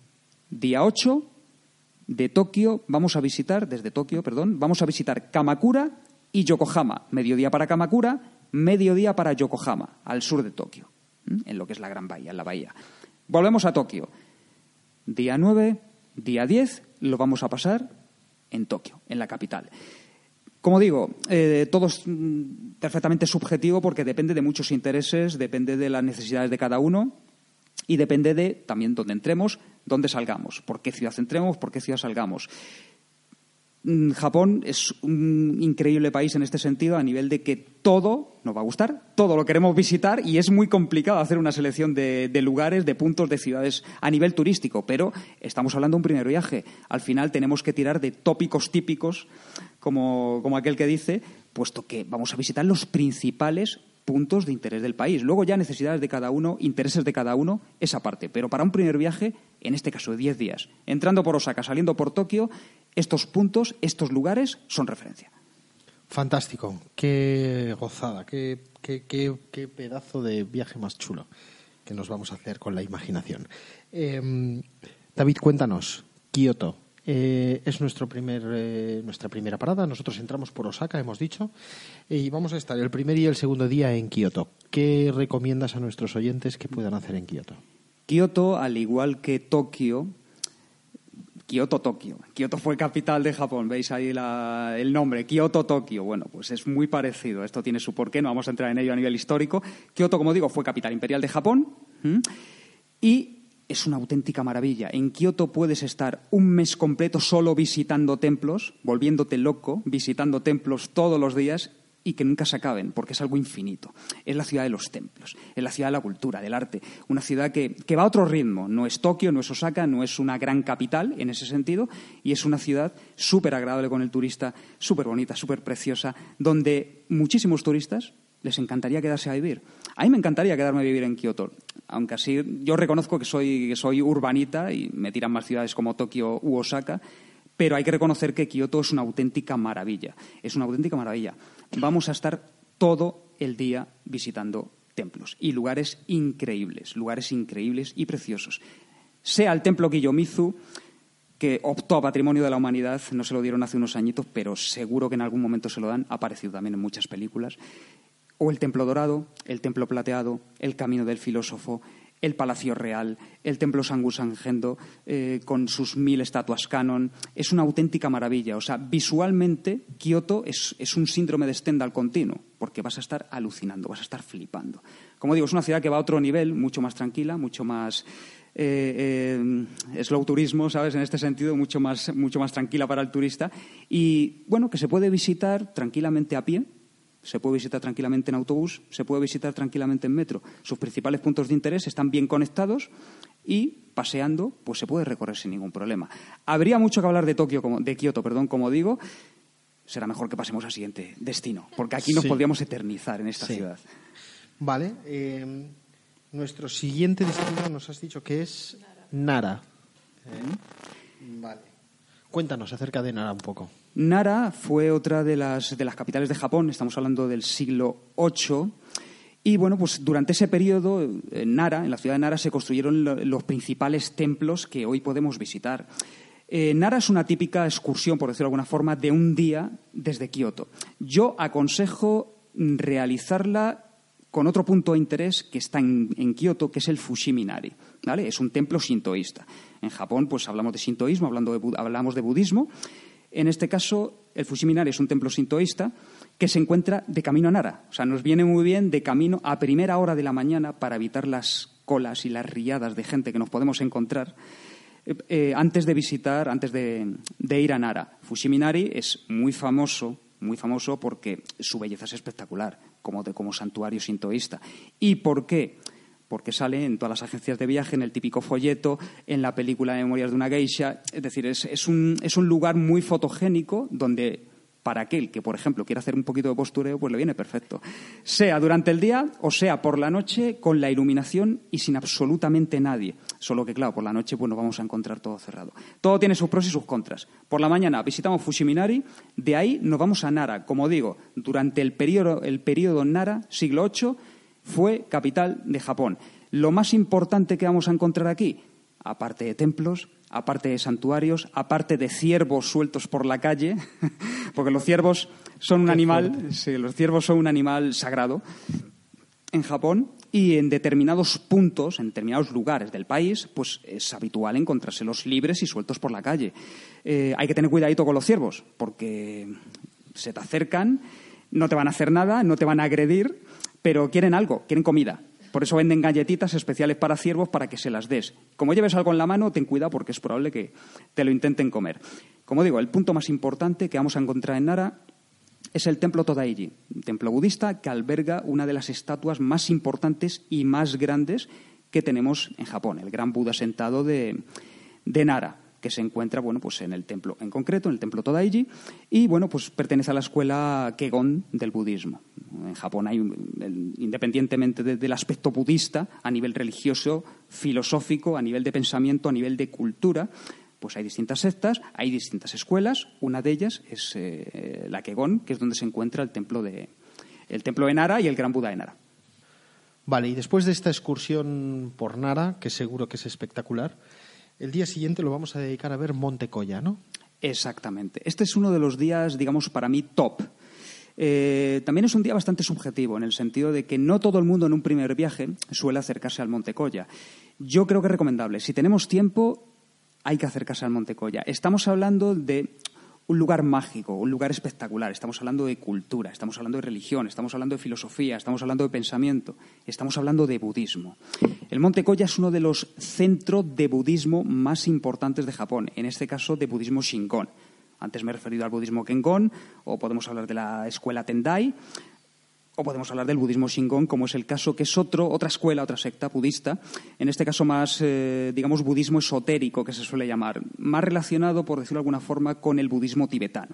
Día 8, desde Tokio vamos a visitar Kamakura Y Yokohama, mediodía para Kamakura, mediodía para Yokohama, al sur de Tokio, en lo que es la Gran Bahía, en la bahía. Volvemos a Tokio. Día 9, día 10, lo vamos a pasar en Tokio, en la capital. Como digo, todo es perfectamente subjetivo porque depende de muchos intereses, depende de las necesidades de cada uno y depende de también dónde entremos, dónde salgamos, por qué ciudad entremos, por qué ciudad salgamos. Japón es un increíble país en este sentido, a nivel de que todo nos va a gustar, todo lo queremos visitar y es muy complicado hacer una selección de lugares, de puntos, de ciudades a nivel turístico, pero estamos hablando de un primer viaje. Al final tenemos que tirar de tópicos típicos, como aquel que dice, puesto que vamos a visitar los principales puntos de interés del país. Luego ya necesidades de cada uno, intereses de cada uno, esa parte. Pero para un primer viaje, en este caso de 10 días, entrando por Osaka, saliendo por Tokio, estos puntos, estos lugares son referencia. Fantástico. Qué gozada, qué pedazo de viaje más chulo que nos vamos a hacer con la imaginación. David, cuéntanos, Kioto. Es nuestra primera parada. Nosotros entramos por Osaka, hemos dicho, y vamos a estar el primer y el segundo día en Kioto. ¿Qué recomiendas a nuestros oyentes que puedan hacer en Kioto? Kioto, al igual que Tokio, Kioto fue capital de Japón, veis ahí el nombre, Kioto-Tokio. Bueno, pues es muy parecido, esto tiene su porqué, no vamos a entrar en ello a nivel histórico. Kioto, como digo, fue capital imperial de Japón y es una auténtica maravilla. En Kioto puedes estar un mes completo solo visitando templos, volviéndote loco, visitando templos todos los días y que nunca se acaben, porque es algo infinito. Es la ciudad de los templos, es la ciudad de la cultura, del arte, una ciudad que va a otro ritmo. No es Tokio, no es Osaka, no es una gran capital en ese sentido, y es una ciudad súper agradable con el turista, súper bonita, súper preciosa, donde muchísimos turistas les encantaría quedarse a vivir. A mí me encantaría quedarme a vivir en Kioto, aunque así yo reconozco que soy urbanita y me tiran más ciudades como Tokio u Osaka, pero hay que reconocer que Kioto es una auténtica maravilla. Es una auténtica maravilla. Vamos a estar todo el día visitando templos y lugares increíbles y preciosos. Sea el templo Kiyomizu, que optó a Patrimonio de la Humanidad, no se lo dieron hace unos añitos, pero seguro que en algún momento se lo dan, ha aparecido también en muchas películas. O el Templo Dorado, el Templo Plateado, el Camino del Filósofo, el Palacio Real, el Templo Sangusan Gendo, con sus 1000 estatuas canon. Es una auténtica maravilla. O sea, visualmente, Kioto es un síndrome de Stendhal continuo, porque vas a estar alucinando, vas a estar flipando. Como digo, es una ciudad que va a otro nivel, mucho más tranquila, mucho más slow turismo, ¿sabes? En este sentido, mucho más tranquila para el turista. Y, bueno, que se puede visitar tranquilamente a pie. Se puede visitar tranquilamente en autobús, se puede visitar tranquilamente en metro. Sus principales puntos de interés están bien conectados y paseando pues se puede recorrer sin ningún problema. Habría mucho que hablar de Kioto, como digo. Será mejor que pasemos al siguiente destino, porque aquí nos podríamos eternizar en esta ciudad. Vale. Nuestro siguiente destino nos has dicho que es Nara. Vale. Cuéntanos acerca de Nara un poco. Nara fue otra de las capitales de Japón, estamos hablando del siglo VIII, y bueno, pues durante ese periodo en la ciudad de Nara, se construyeron los principales templos que hoy podemos visitar. Nara es una típica excursión, por decirlo de alguna forma, de un día desde Kioto. Yo aconsejo realizarla con otro punto de interés que está en Kioto, que es el Fushimi-Inari, ¿vale? Es un templo sintoísta. En Japón pues hablamos de sintoísmo, hablamos de budismo. En este caso, el Fushimi-Inari es un templo sintoísta que se encuentra de camino a Nara. O sea, nos viene muy bien de camino a primera hora de la mañana para evitar las colas y las riadas de gente que nos podemos encontrar antes de ir a Nara. Fushimi-Inari es muy famoso porque su belleza es espectacular, como santuario sintoísta. ¿Y por qué? Porque sale en todas las agencias de viaje, en el típico folleto, en la película Memorias de una geisha. Es decir, es un lugar muy fotogénico donde, para aquel que, por ejemplo, quiera hacer un poquito de postureo, pues le viene perfecto. Sea durante el día o sea por la noche, con la iluminación y sin absolutamente nadie. Solo que, claro, por la noche pues nos vamos a encontrar todo cerrado. Todo tiene sus pros y sus contras. Por la mañana visitamos Fushimi-Inari, de ahí nos vamos a Nara. Como digo, durante el periodo Nara, siglo VIII, fue capital de Japón. Lo más importante que vamos a encontrar aquí, aparte de templos, aparte de santuarios, aparte de ciervos sueltos por la calle, porque los ciervos son un animal, sí, los ciervos son un animal sagrado en Japón, y en determinados puntos, en determinados lugares del país, pues es habitual encontrárselos libres y sueltos por la calle. Hay que tener cuidadito con los ciervos, porque se te acercan, no te van a hacer nada, no te van a agredir, pero quieren algo, quieren comida. Por eso venden galletitas especiales para ciervos para que se las des. Como lleves algo en la mano, ten cuidado porque es probable que te lo intenten comer. Como digo, el punto más importante que vamos a encontrar en Nara es el templo Todaiji, un templo budista que alberga una de las estatuas más importantes y más grandes que tenemos en Japón, el gran Buda sentado de Nara, que se encuentra, bueno, pues en el templo en concreto, en el templo Todaiji, y bueno, pues pertenece a la escuela Kegon del budismo. En Japón hay, independientemente del aspecto budista, a nivel religioso, filosófico, a nivel de pensamiento, a nivel de cultura, pues hay distintas sectas, hay distintas escuelas. Una de ellas es la Kegon, que es donde se encuentra el templo de Nara y el gran Buda de Nara. Vale, y después de esta excursión por Nara, que seguro que es espectacular, el día siguiente lo vamos a dedicar a ver Monte Koya, ¿no? Exactamente. Este es uno de los días, digamos, para mí top. También es un día bastante subjetivo, en el sentido de que no todo el mundo en un primer viaje suele acercarse al Monte Koya. Yo creo que es recomendable. Si tenemos tiempo, hay que acercarse al Monte Koya. Estamos hablando de un lugar mágico, un lugar espectacular. Estamos hablando de cultura, estamos hablando de religión, estamos hablando de filosofía, estamos hablando de pensamiento, estamos hablando de budismo. El Monte Koya es uno de los centros de budismo más importantes de Japón, en este caso de budismo Shingon. Antes me he referido al budismo Kengon, o podemos hablar de la escuela Tendai, o podemos hablar del budismo Shingon, como es el caso, que es otra escuela, otra secta budista, en este caso más, digamos, budismo esotérico, que se suele llamar, más relacionado, por decirlo de alguna forma, con el budismo tibetano.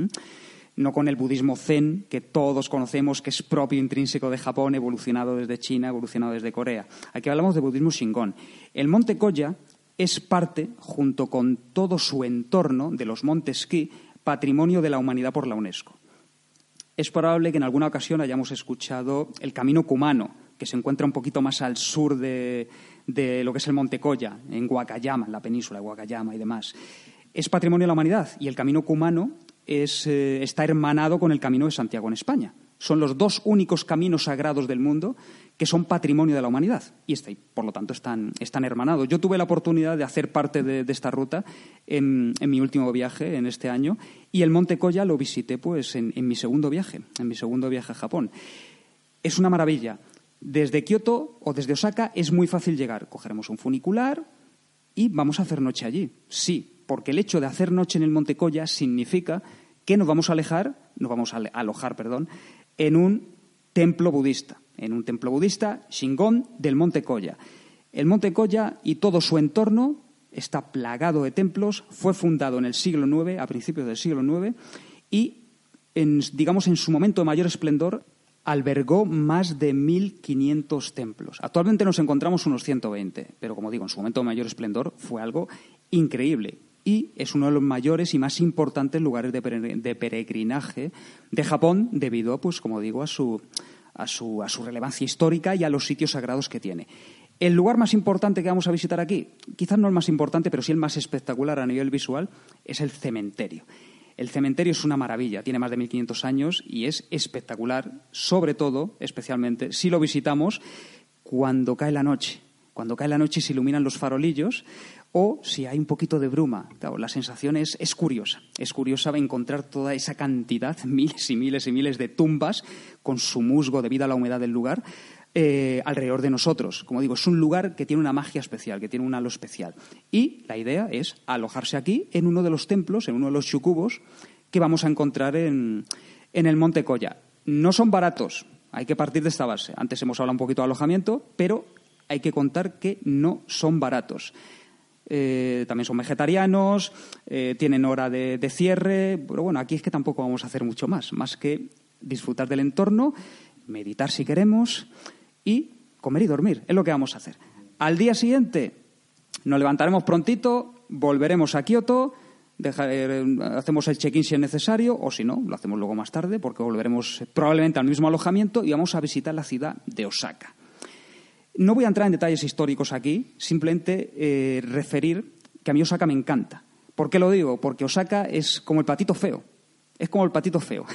No con el budismo zen, que todos conocemos, que es propio, intrínseco de Japón, evolucionado desde China, evolucionado desde Corea. Aquí hablamos de budismo Shingon. El Monte Koya es parte, junto con todo su entorno de los montes Ki, patrimonio de la humanidad por la UNESCO. Es probable que en alguna ocasión hayamos escuchado el camino Kumano, que se encuentra un poquito más al sur de lo que es el Monte Koya, en Wakayama, en la península de Wakayama y demás. Es patrimonio de la humanidad y el camino Kumano está hermanado con el Camino de Santiago en España. Son los dos únicos caminos sagrados del mundo que son patrimonio de la humanidad y por lo tanto están hermanados. Yo tuve la oportunidad de hacer parte de esta ruta en mi último viaje en este año y el Monte Koya lo visité pues en mi segundo viaje a Japón. Es una maravilla. Desde Kioto o desde Osaka es muy fácil llegar. Cogeremos un funicular y vamos a hacer noche allí. Sí, porque el hecho de hacer noche en el Monte Koya significa que nos vamos a alojar en un templo budista. En un templo budista, Shingon, del Monte Koya. El Monte Koya y todo su entorno está plagado de templos, fue fundado en el siglo IX, a principios del siglo IX, y, en su momento de mayor esplendor, albergó más de 1.500 templos. Actualmente nos encontramos unos 120, pero como digo, en su momento de mayor esplendor fue algo increíble. Y es uno de los mayores y más importantes lugares de peregrinaje de Japón debido, pues como digo, a su relevancia histórica y a los sitios sagrados que tiene. El lugar más importante que vamos a visitar aquí, quizás no el más importante, pero sí el más espectacular a nivel visual, es el cementerio. El cementerio es una maravilla, tiene más de 1.500 años y es espectacular, sobre todo, especialmente, si lo visitamos cuando cae la noche. Cuando cae la noche y se iluminan los farolillos o si hay un poquito de bruma. Claro, la sensación es curiosa. Es curiosa encontrar toda esa cantidad, miles y miles y miles de tumbas con su musgo debido a la humedad del lugar alrededor de nosotros. Como digo, es un lugar que tiene una magia especial, que tiene un halo especial. Y la idea es alojarse aquí en uno de los templos, en uno de los chukubos que vamos a encontrar en el Monte Koya. No son baratos, hay que partir de esta base. Antes hemos hablado un poquito de alojamiento, pero hay que contar que no son baratos. También son vegetarianos, tienen hora de cierre, pero bueno, aquí es que tampoco vamos a hacer mucho más que disfrutar del entorno, meditar si queremos y comer y dormir, es lo que vamos a hacer. Al día siguiente nos levantaremos prontito, volveremos a Kioto, hacemos el check-in si es necesario o si no, lo hacemos luego más tarde porque volveremos probablemente al mismo alojamiento y vamos a visitar la ciudad de Osaka. No voy a entrar en detalles históricos aquí, simplemente referir que a mí Osaka me encanta. ¿Por qué lo digo? Porque Osaka es como el patito feo. Es como el patito feo.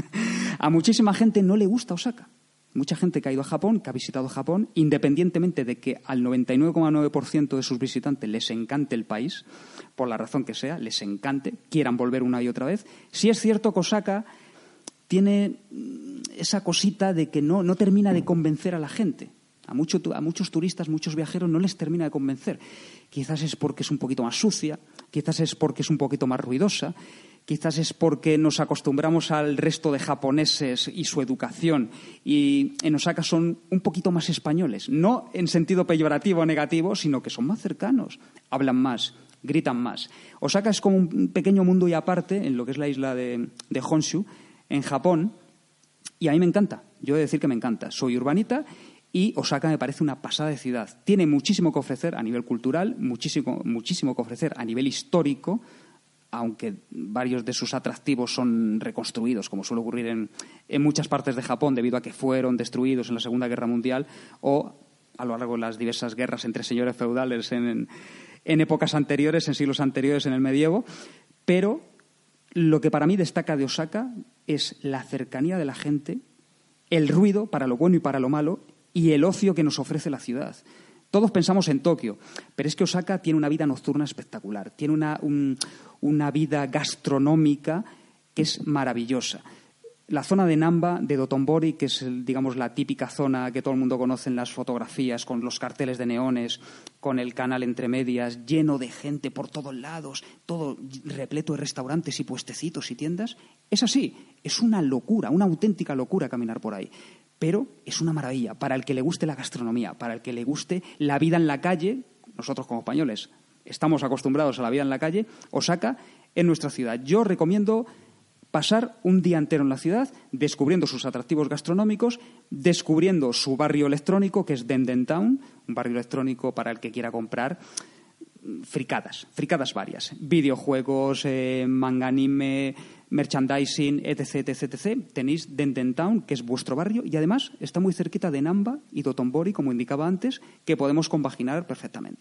A muchísima gente no le gusta Osaka. Mucha gente que ha ido a Japón, que ha visitado Japón, independientemente de que al 99,9% de sus visitantes les encante el país, por la razón que sea, les encante, quieran volver una y otra vez. Sí es cierto que Osaka tiene esa cosita de que no termina de convencer a la gente. A muchos turistas, muchos viajeros no les termina de convencer. Quizás es porque es un poquito más sucia, quizás es porque es un poquito más ruidosa, quizás es porque nos acostumbramos al resto de japoneses y su educación, y en Osaka son un poquito más españoles, no en sentido peyorativo o negativo, sino que son más cercanos, hablan más, gritan más. Osaka es como un pequeño mundo y aparte en lo que es la isla de Honshu, en Japón, y a mí me encanta. Yo he de decir que me encanta. Soy urbanita y Osaka me parece una pasada de ciudad. Tiene muchísimo que ofrecer a nivel cultural, muchísimo que ofrecer a nivel histórico, aunque varios de sus atractivos son reconstruidos, como suele ocurrir en muchas partes de Japón, debido a que fueron destruidos en la Segunda Guerra Mundial o a lo largo de las diversas guerras entre señores feudales en épocas anteriores, en siglos anteriores, en el medievo. Pero lo que para mí destaca de Osaka es la cercanía de la gente, el ruido para lo bueno y para lo malo, y el ocio que nos ofrece la ciudad. Todos pensamos en Tokio, pero es que Osaka tiene una vida nocturna espectacular, tiene una vida gastronómica que es maravillosa. La zona de Namba, de Dotonbori, que es, digamos, la típica zona que todo el mundo conoce en las fotografías, con los carteles de neones, con el canal entre medias, lleno de gente por todos lados, todo repleto de restaurantes y puestecitos y tiendas, es así, es una locura, una auténtica locura caminar por ahí. Pero es una maravilla para el que le guste la gastronomía, para el que le guste la vida en la calle. Nosotros como españoles estamos acostumbrados a la vida en la calle. Osaka es nuestra ciudad. Yo recomiendo pasar un día entero en la ciudad descubriendo sus atractivos gastronómicos, descubriendo su barrio electrónico, que es Denden Town, un barrio electrónico para el que quiera comprar fricadas varias, videojuegos, manga, anime, merchandising, etc. Tenéis Denden Town, que es vuestro barrio, y además está muy cerquita de Namba y Dotonbori, como indicaba antes, que podemos compaginar perfectamente.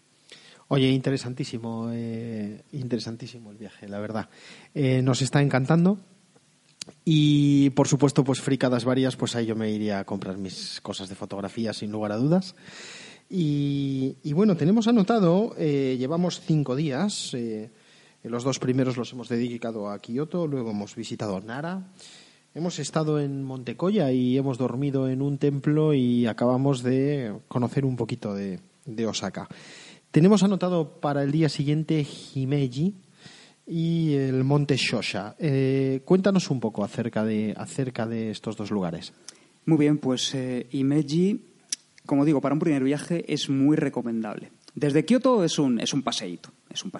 Oye, interesantísimo el viaje, la verdad. Nos está encantando y, por supuesto, pues fricadas varias, pues ahí yo me iría a comprar mis cosas de fotografía sin lugar a dudas. Y bueno, tenemos anotado, llevamos 5 días, los 2 primeros los hemos dedicado a Kioto, luego hemos visitado Nara, hemos estado en Montecoya y hemos dormido en un templo y acabamos de conocer un poquito de Osaka. Tenemos anotado para el día siguiente Himeji y el monte Shosha. Cuéntanos un poco acerca de estos 2 lugares. Muy bien, pues Himeji, como digo, para un primer viaje es muy recomendable. Desde Kioto es un paseíto.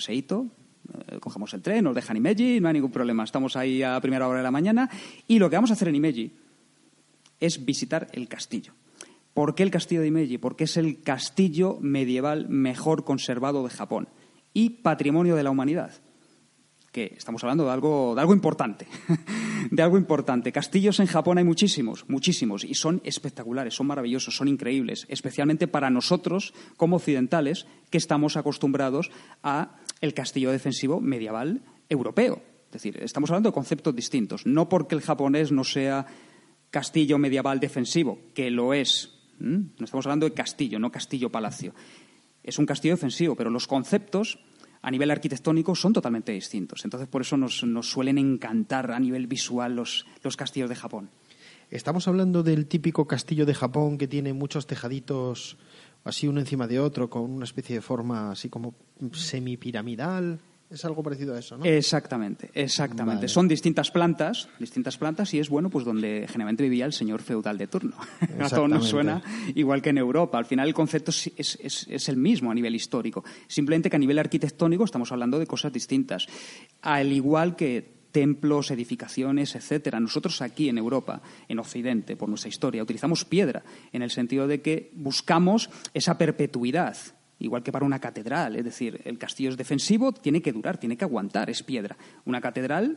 Cogemos el tren, nos dejan en Himeji, no hay ningún problema. Estamos ahí a primera hora de la mañana y lo que vamos a hacer en Himeji es visitar el castillo. ¿Por qué el castillo de Himeji? Porque es el castillo medieval mejor conservado de Japón y patrimonio de la humanidad. Que estamos hablando de algo importante. De algo importante. Castillos en Japón hay muchísimos, y son espectaculares, son maravillosos, son increíbles, especialmente para nosotros como occidentales que estamos acostumbrados a el castillo defensivo medieval europeo. Es decir, estamos hablando de conceptos distintos. No porque el japonés no sea castillo medieval defensivo, que lo es. No estamos hablando de castillo, no castillo-palacio. Es un castillo defensivo, pero los conceptos a nivel arquitectónico son totalmente distintos. Entonces, por eso nos suelen encantar a nivel visual los castillos de Japón. Estamos hablando del típico castillo de Japón que tiene muchos tejaditos así uno encima de otro, con una especie de forma así como semipiramidal. Es algo parecido a eso, ¿no? Exactamente. Vale. Son distintas plantas y es pues donde generalmente vivía el señor feudal de turno. A todos nos suena igual que en Europa. Al final el concepto es el mismo a nivel histórico. Simplemente que a nivel arquitectónico estamos hablando de cosas distintas. Al igual que templos, edificaciones, etcétera. Nosotros aquí en Europa, en Occidente, por nuestra historia, utilizamos piedra en el sentido de que buscamos esa perpetuidad. Igual que para una catedral, es decir, el castillo es defensivo, tiene que durar, tiene que aguantar, es piedra. Una catedral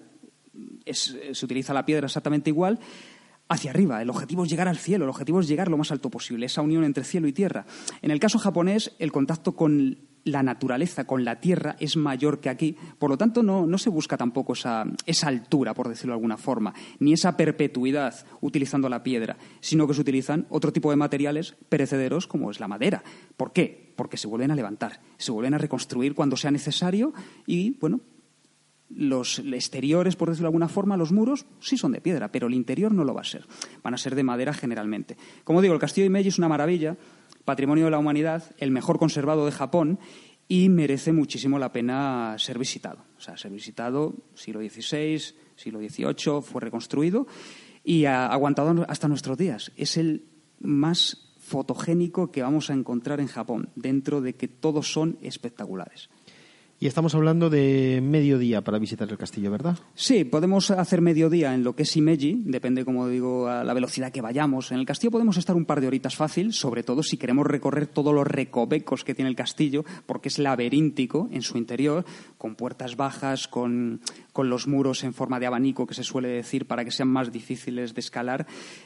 se utiliza la piedra exactamente igual hacia arriba. El objetivo es llegar al cielo, el objetivo es llegar lo más alto posible, esa unión entre cielo y tierra. En el caso japonés, el contacto con la naturaleza con la tierra es mayor que aquí. Por lo tanto, no se busca tampoco esa altura, por decirlo de alguna forma, ni esa perpetuidad utilizando la piedra, sino que se utilizan otro tipo de materiales perecederos como es la madera. ¿Por qué? Porque se vuelven a levantar, se vuelven a reconstruir cuando sea necesario y, bueno, los exteriores, por decirlo de alguna forma, los muros sí son de piedra, pero el interior no lo va a ser. Van a ser de madera generalmente. Como digo, el castillo de Himeji es una maravilla, patrimonio de la humanidad, el mejor conservado de Japón y merece muchísimo la pena ser visitado. O sea, ser visitado, siglo XVI, siglo XVIII, fue reconstruido y ha aguantado hasta nuestros días. Es el más fotogénico que vamos a encontrar en Japón, dentro de que todos son espectaculares. Y estamos hablando de mediodía para visitar el castillo, ¿verdad? Sí, podemos hacer mediodía en lo que es Himeji, depende, como digo, a la velocidad que vayamos. En el castillo podemos estar un par de horitas fácil, sobre todo si queremos recorrer todos los recovecos que tiene el castillo, porque es laberíntico en su interior, con puertas bajas, con los muros en forma de abanico, que se suele decir, para que sean más difíciles de escalar,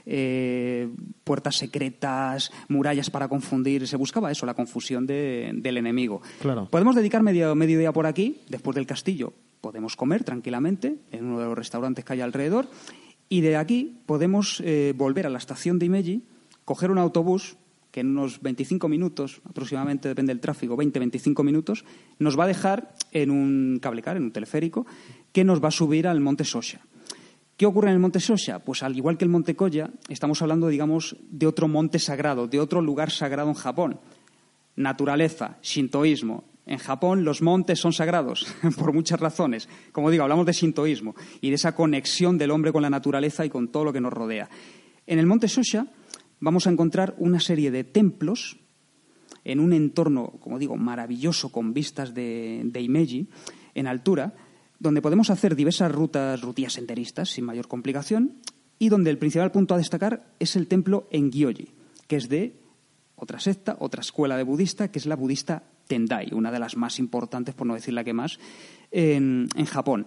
puertas secretas, murallas para confundir. Se buscaba eso, la confusión del enemigo. Claro. Podemos dedicar mediodía por aquí, después del castillo podemos comer tranquilamente en uno de los restaurantes que hay alrededor y de aquí podemos volver a la estación de Himeji, coger un autobús que en unos 25 minutos, aproximadamente, depende del tráfico, 20-25 minutos, nos va a dejar en un cablecar, en un teleférico, que nos va a subir al Monte Shosha. ¿Qué ocurre en el Monte Shosha? Pues al igual que el Monte Koya, estamos hablando, digamos, de otro monte sagrado, de otro lugar sagrado en Japón. Naturaleza, shintoísmo. En Japón los montes son sagrados por muchas razones. Como digo, hablamos de shintoísmo y de esa conexión del hombre con la naturaleza y con todo lo que nos rodea. En el Monte Shosha vamos a encontrar una serie de templos en un entorno, como digo, maravilloso con vistas de Himeji en altura, donde podemos hacer diversas rutillas senderistas sin mayor complicación y donde el principal punto a destacar es el templo Engyoji, que es de otra secta, otra escuela de budista, que es la budista Tendai, una de las más importantes, por no decir la que más, en Japón.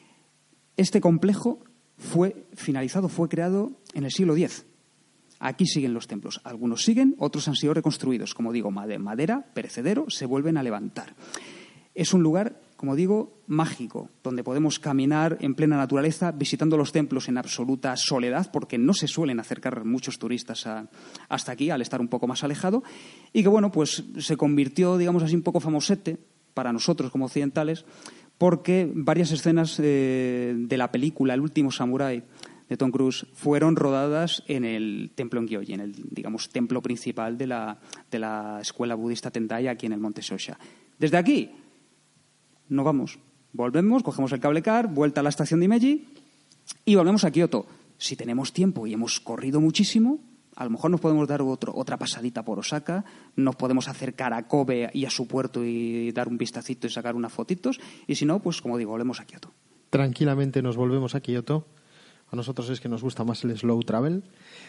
Este complejo fue creado en el siglo X. Aquí siguen los templos. Algunos siguen, otros han sido reconstruidos. Como digo, madera, perecedero, se vuelven a levantar. Es un lugar, como digo, mágico, donde podemos caminar en plena naturaleza, visitando los templos en absoluta soledad, porque no se suelen acercar muchos turistas hasta aquí, al estar un poco más alejado, y que, bueno, pues se convirtió, digamos así, un poco famosete para nosotros como occidentales, porque varias escenas de la película El último samurái de Tom Cruise fueron rodadas en el templo Engyoji, en el, digamos, templo principal de la escuela budista Tendai aquí en el Monte Shosha. Desde aquí nos vamos, volvemos, cogemos el cablecar, vuelta a la estación de Himeji y volvemos a Kioto. Si tenemos tiempo y hemos corrido muchísimo, a lo mejor nos podemos dar otra pasadita por Osaka, nos podemos acercar a Kobe y a su puerto y dar un vistacito y sacar unas fotitos, y si no, pues como digo, volvemos a Kioto. Tranquilamente nos volvemos a Kioto. A nosotros es que nos gusta más el slow travel.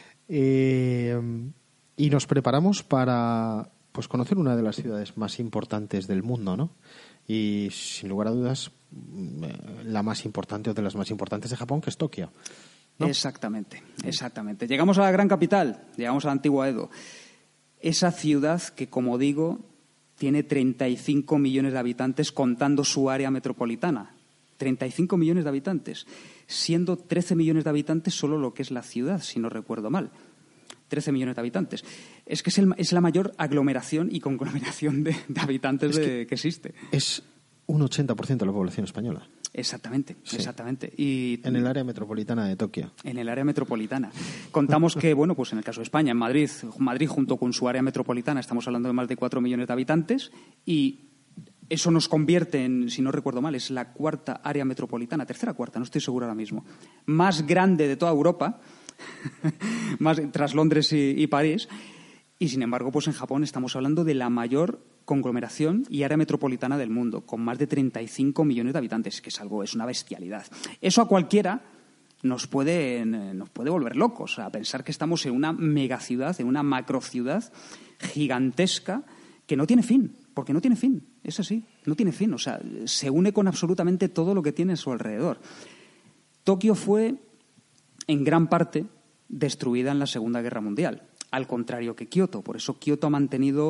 Y nos preparamos para pues conocer una de las ciudades más importantes del mundo, ¿no? Y sin lugar a dudas, la más importante o de las más importantes de Japón, que es Tokio, ¿no? Exactamente. Llegamos a la gran capital, llegamos a la antigua Edo. Esa ciudad que, como digo, tiene 35 millones de habitantes contando su área metropolitana. 35 millones de habitantes, siendo 13 millones de habitantes solo lo que es la ciudad, si no recuerdo mal. 13 millones de habitantes. Es que es la mayor aglomeración y conglomeración de habitantes que existe. Es un 80% de la población española. Exactamente, sí. Exactamente. Y en el área metropolitana de Tokio. En el área metropolitana. Contamos que, bueno, pues en el caso de España, en Madrid junto con su área metropolitana, estamos hablando de más de 4 millones de habitantes y eso nos convierte en, si no recuerdo mal, es la cuarta área metropolitana, tercera o cuarta, no estoy seguro ahora mismo, más grande de toda Europa, más tras Londres y París, y sin embargo, pues en Japón estamos hablando de la mayor conglomeración y área metropolitana del mundo, con más de 35 millones de habitantes, que es una bestialidad. Eso a cualquiera nos puede volver locos, a pensar que estamos en una megaciudad, en una macrociudad gigantesca que no tiene fin. Porque no tiene fin, es así, no tiene fin. O sea, se une con absolutamente todo lo que tiene a su alrededor. Tokio fue, en gran parte, destruida en la Segunda Guerra Mundial, al contrario que Kioto. Por eso Kioto ha mantenido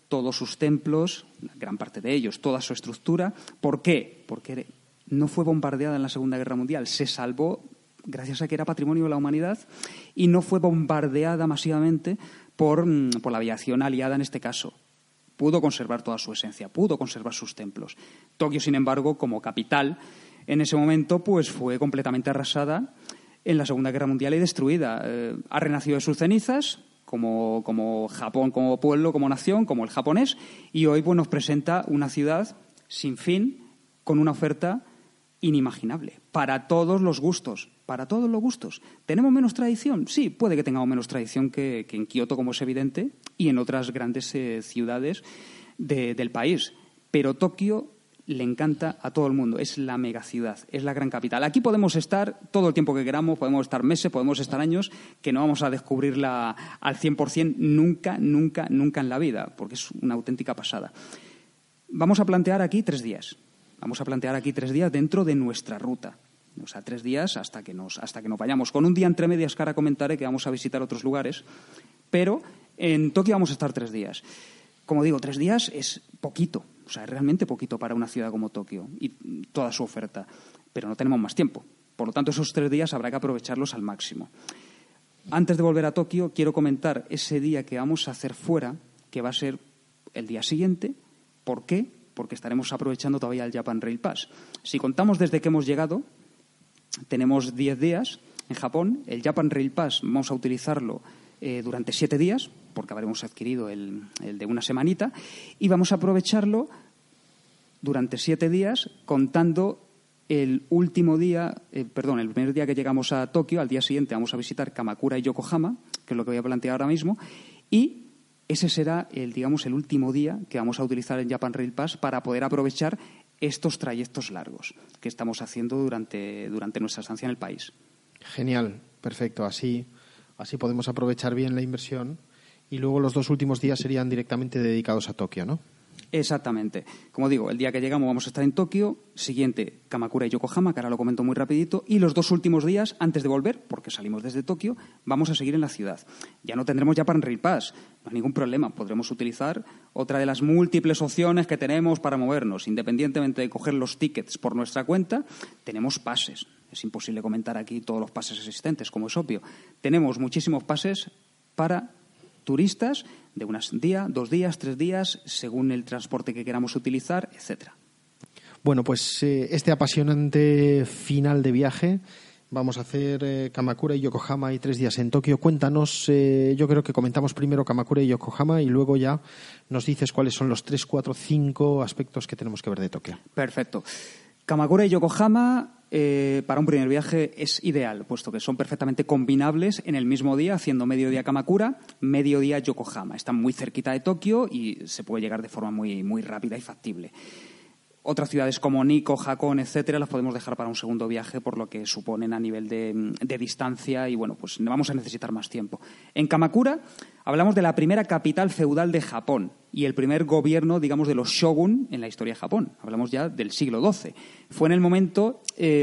todos sus templos, gran parte de ellos, toda su estructura. ¿Por qué? Porque no fue bombardeada en la Segunda Guerra Mundial, se salvó gracias a que era patrimonio de la humanidad y no fue bombardeada masivamente por la aviación aliada en este caso. Pudo conservar toda su esencia, pudo conservar sus templos. Tokio, sin embargo, como capital, en ese momento pues fue completamente arrasada en la Segunda Guerra Mundial y destruida. Ha renacido de sus cenizas como Japón, como pueblo, como nación, como el japonés, y hoy pues, nos presenta una ciudad sin fin, con una oferta inimaginable, para todos los gustos, para todos los gustos. ¿Tenemos menos tradición? Sí, puede que tengamos menos tradición que en Kioto, como es evidente, y en otras grandes ciudades del país. Pero Tokio le encanta a todo el mundo. Es la megaciudad, es la gran capital. Aquí podemos estar todo el tiempo que queramos, podemos estar meses, podemos estar años, que no vamos a descubrirla al 100% nunca, nunca, nunca en la vida, porque es una auténtica pasada. Vamos a plantear aquí 3 días. Vamos a plantear aquí 3 días dentro de nuestra ruta. O sea, 3 días hasta que nos vayamos. Con un día entre medias que ahora comentaré que vamos a visitar otros lugares, pero en Tokio vamos a estar 3 días. Como digo, 3 días es poquito, o sea, es realmente poquito para una ciudad como Tokio y toda su oferta, pero no tenemos más tiempo. Por lo tanto, esos 3 días habrá que aprovecharlos al máximo. Antes de volver a Tokio, quiero comentar ese día que vamos a hacer fuera, que va a ser el día siguiente. ¿Por qué? Porque estaremos aprovechando todavía el Japan Rail Pass. Si contamos desde que hemos llegado, tenemos 10 días en Japón. El Japan Rail Pass vamos a utilizarlo durante 7 días, porque habremos adquirido el de una semanita, y vamos a aprovecharlo durante 7 días contando el primer día que llegamos a Tokio. Al día siguiente vamos a visitar Kamakura y Yokohama, que es lo que voy a plantear ahora mismo, y ese será el último día que vamos a utilizar el Japan Rail Pass para poder aprovechar estos trayectos largos que estamos haciendo durante nuestra estancia en el país. Genial, perfecto. Así podemos aprovechar bien la inversión y luego los 2 últimos días serían directamente dedicados a Tokio, ¿no? Exactamente. Como digo, el día que llegamos vamos a estar en Tokio, siguiente Kamakura y Yokohama, que ahora lo comento muy rapidito, y los 2 últimos días, antes de volver, porque salimos desde Tokio, vamos a seguir en la ciudad. Ya no tendremos Japan Rail Pass, no hay ningún problema, podremos utilizar otra de las múltiples opciones que tenemos para movernos. Independientemente de coger los tickets por nuestra cuenta, tenemos pases. Es imposible comentar aquí todos los pases existentes, como es obvio. Tenemos muchísimos pases para turistas de un día, 2 días, 3 días, según el transporte que queramos utilizar, etcétera. Bueno, pues este apasionante final de viaje, vamos a hacer Kamakura y Yokohama y 3 días en Tokio. Cuéntanos, yo creo que comentamos primero Kamakura y Yokohama y luego ya nos dices cuáles son los 3, 4, 5 aspectos que tenemos que ver de Tokio. Perfecto. Kamakura y Yokohama para un primer viaje es ideal, puesto que son perfectamente combinables en el mismo día, haciendo mediodía Kamakura, mediodía Yokohama. Están muy cerquita de Tokio y se puede llegar de forma muy, muy rápida y factible. Otras ciudades como Nikko, Hakone, etcétera, las podemos dejar para un segundo viaje por lo que suponen a nivel de distancia y, bueno, pues vamos a necesitar más tiempo. En Kamakura hablamos de la primera capital feudal de Japón y el primer gobierno, digamos, de los shogun en la historia de Japón. Hablamos ya del siglo XII. Fue en el momento,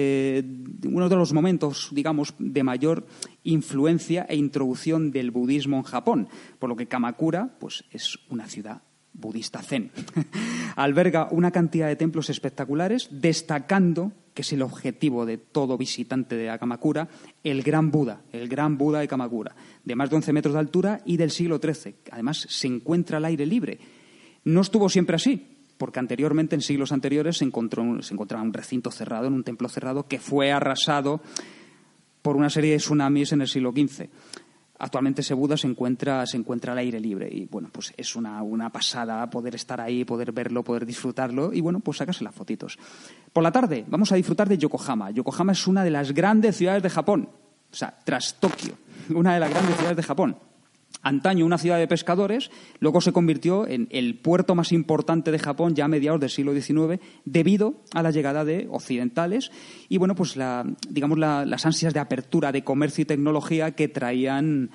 uno de los momentos, digamos, de mayor influencia e introducción del budismo en Japón, por lo que Kamakura pues, es una ciudad budista zen. Alberga una cantidad de templos espectaculares, destacando que es el objetivo de todo visitante de Kamakura, el Gran Buda de Kamakura, de más de 11 metros de altura y del siglo XIII. Además, se encuentra al aire libre. No estuvo siempre así, porque anteriormente, en siglos anteriores, se encontraba un recinto cerrado, en un templo cerrado, que fue arrasado por una serie de tsunamis en el siglo XV. Actualmente ese Buda se encuentra al aire libre y, bueno, pues es una pasada poder estar ahí, poder verlo, poder disfrutarlo y, bueno, pues sacarse las fotitos. Por la tarde vamos a disfrutar de Yokohama. Yokohama es una de las grandes ciudades de Japón, o sea, tras Tokio, una de las grandes ciudades de Japón. Antaño una ciudad de pescadores, luego se convirtió en el puerto más importante de Japón ya a mediados del siglo XIX debido a la llegada de occidentales y, bueno, pues las ansias de apertura de comercio y tecnología que traían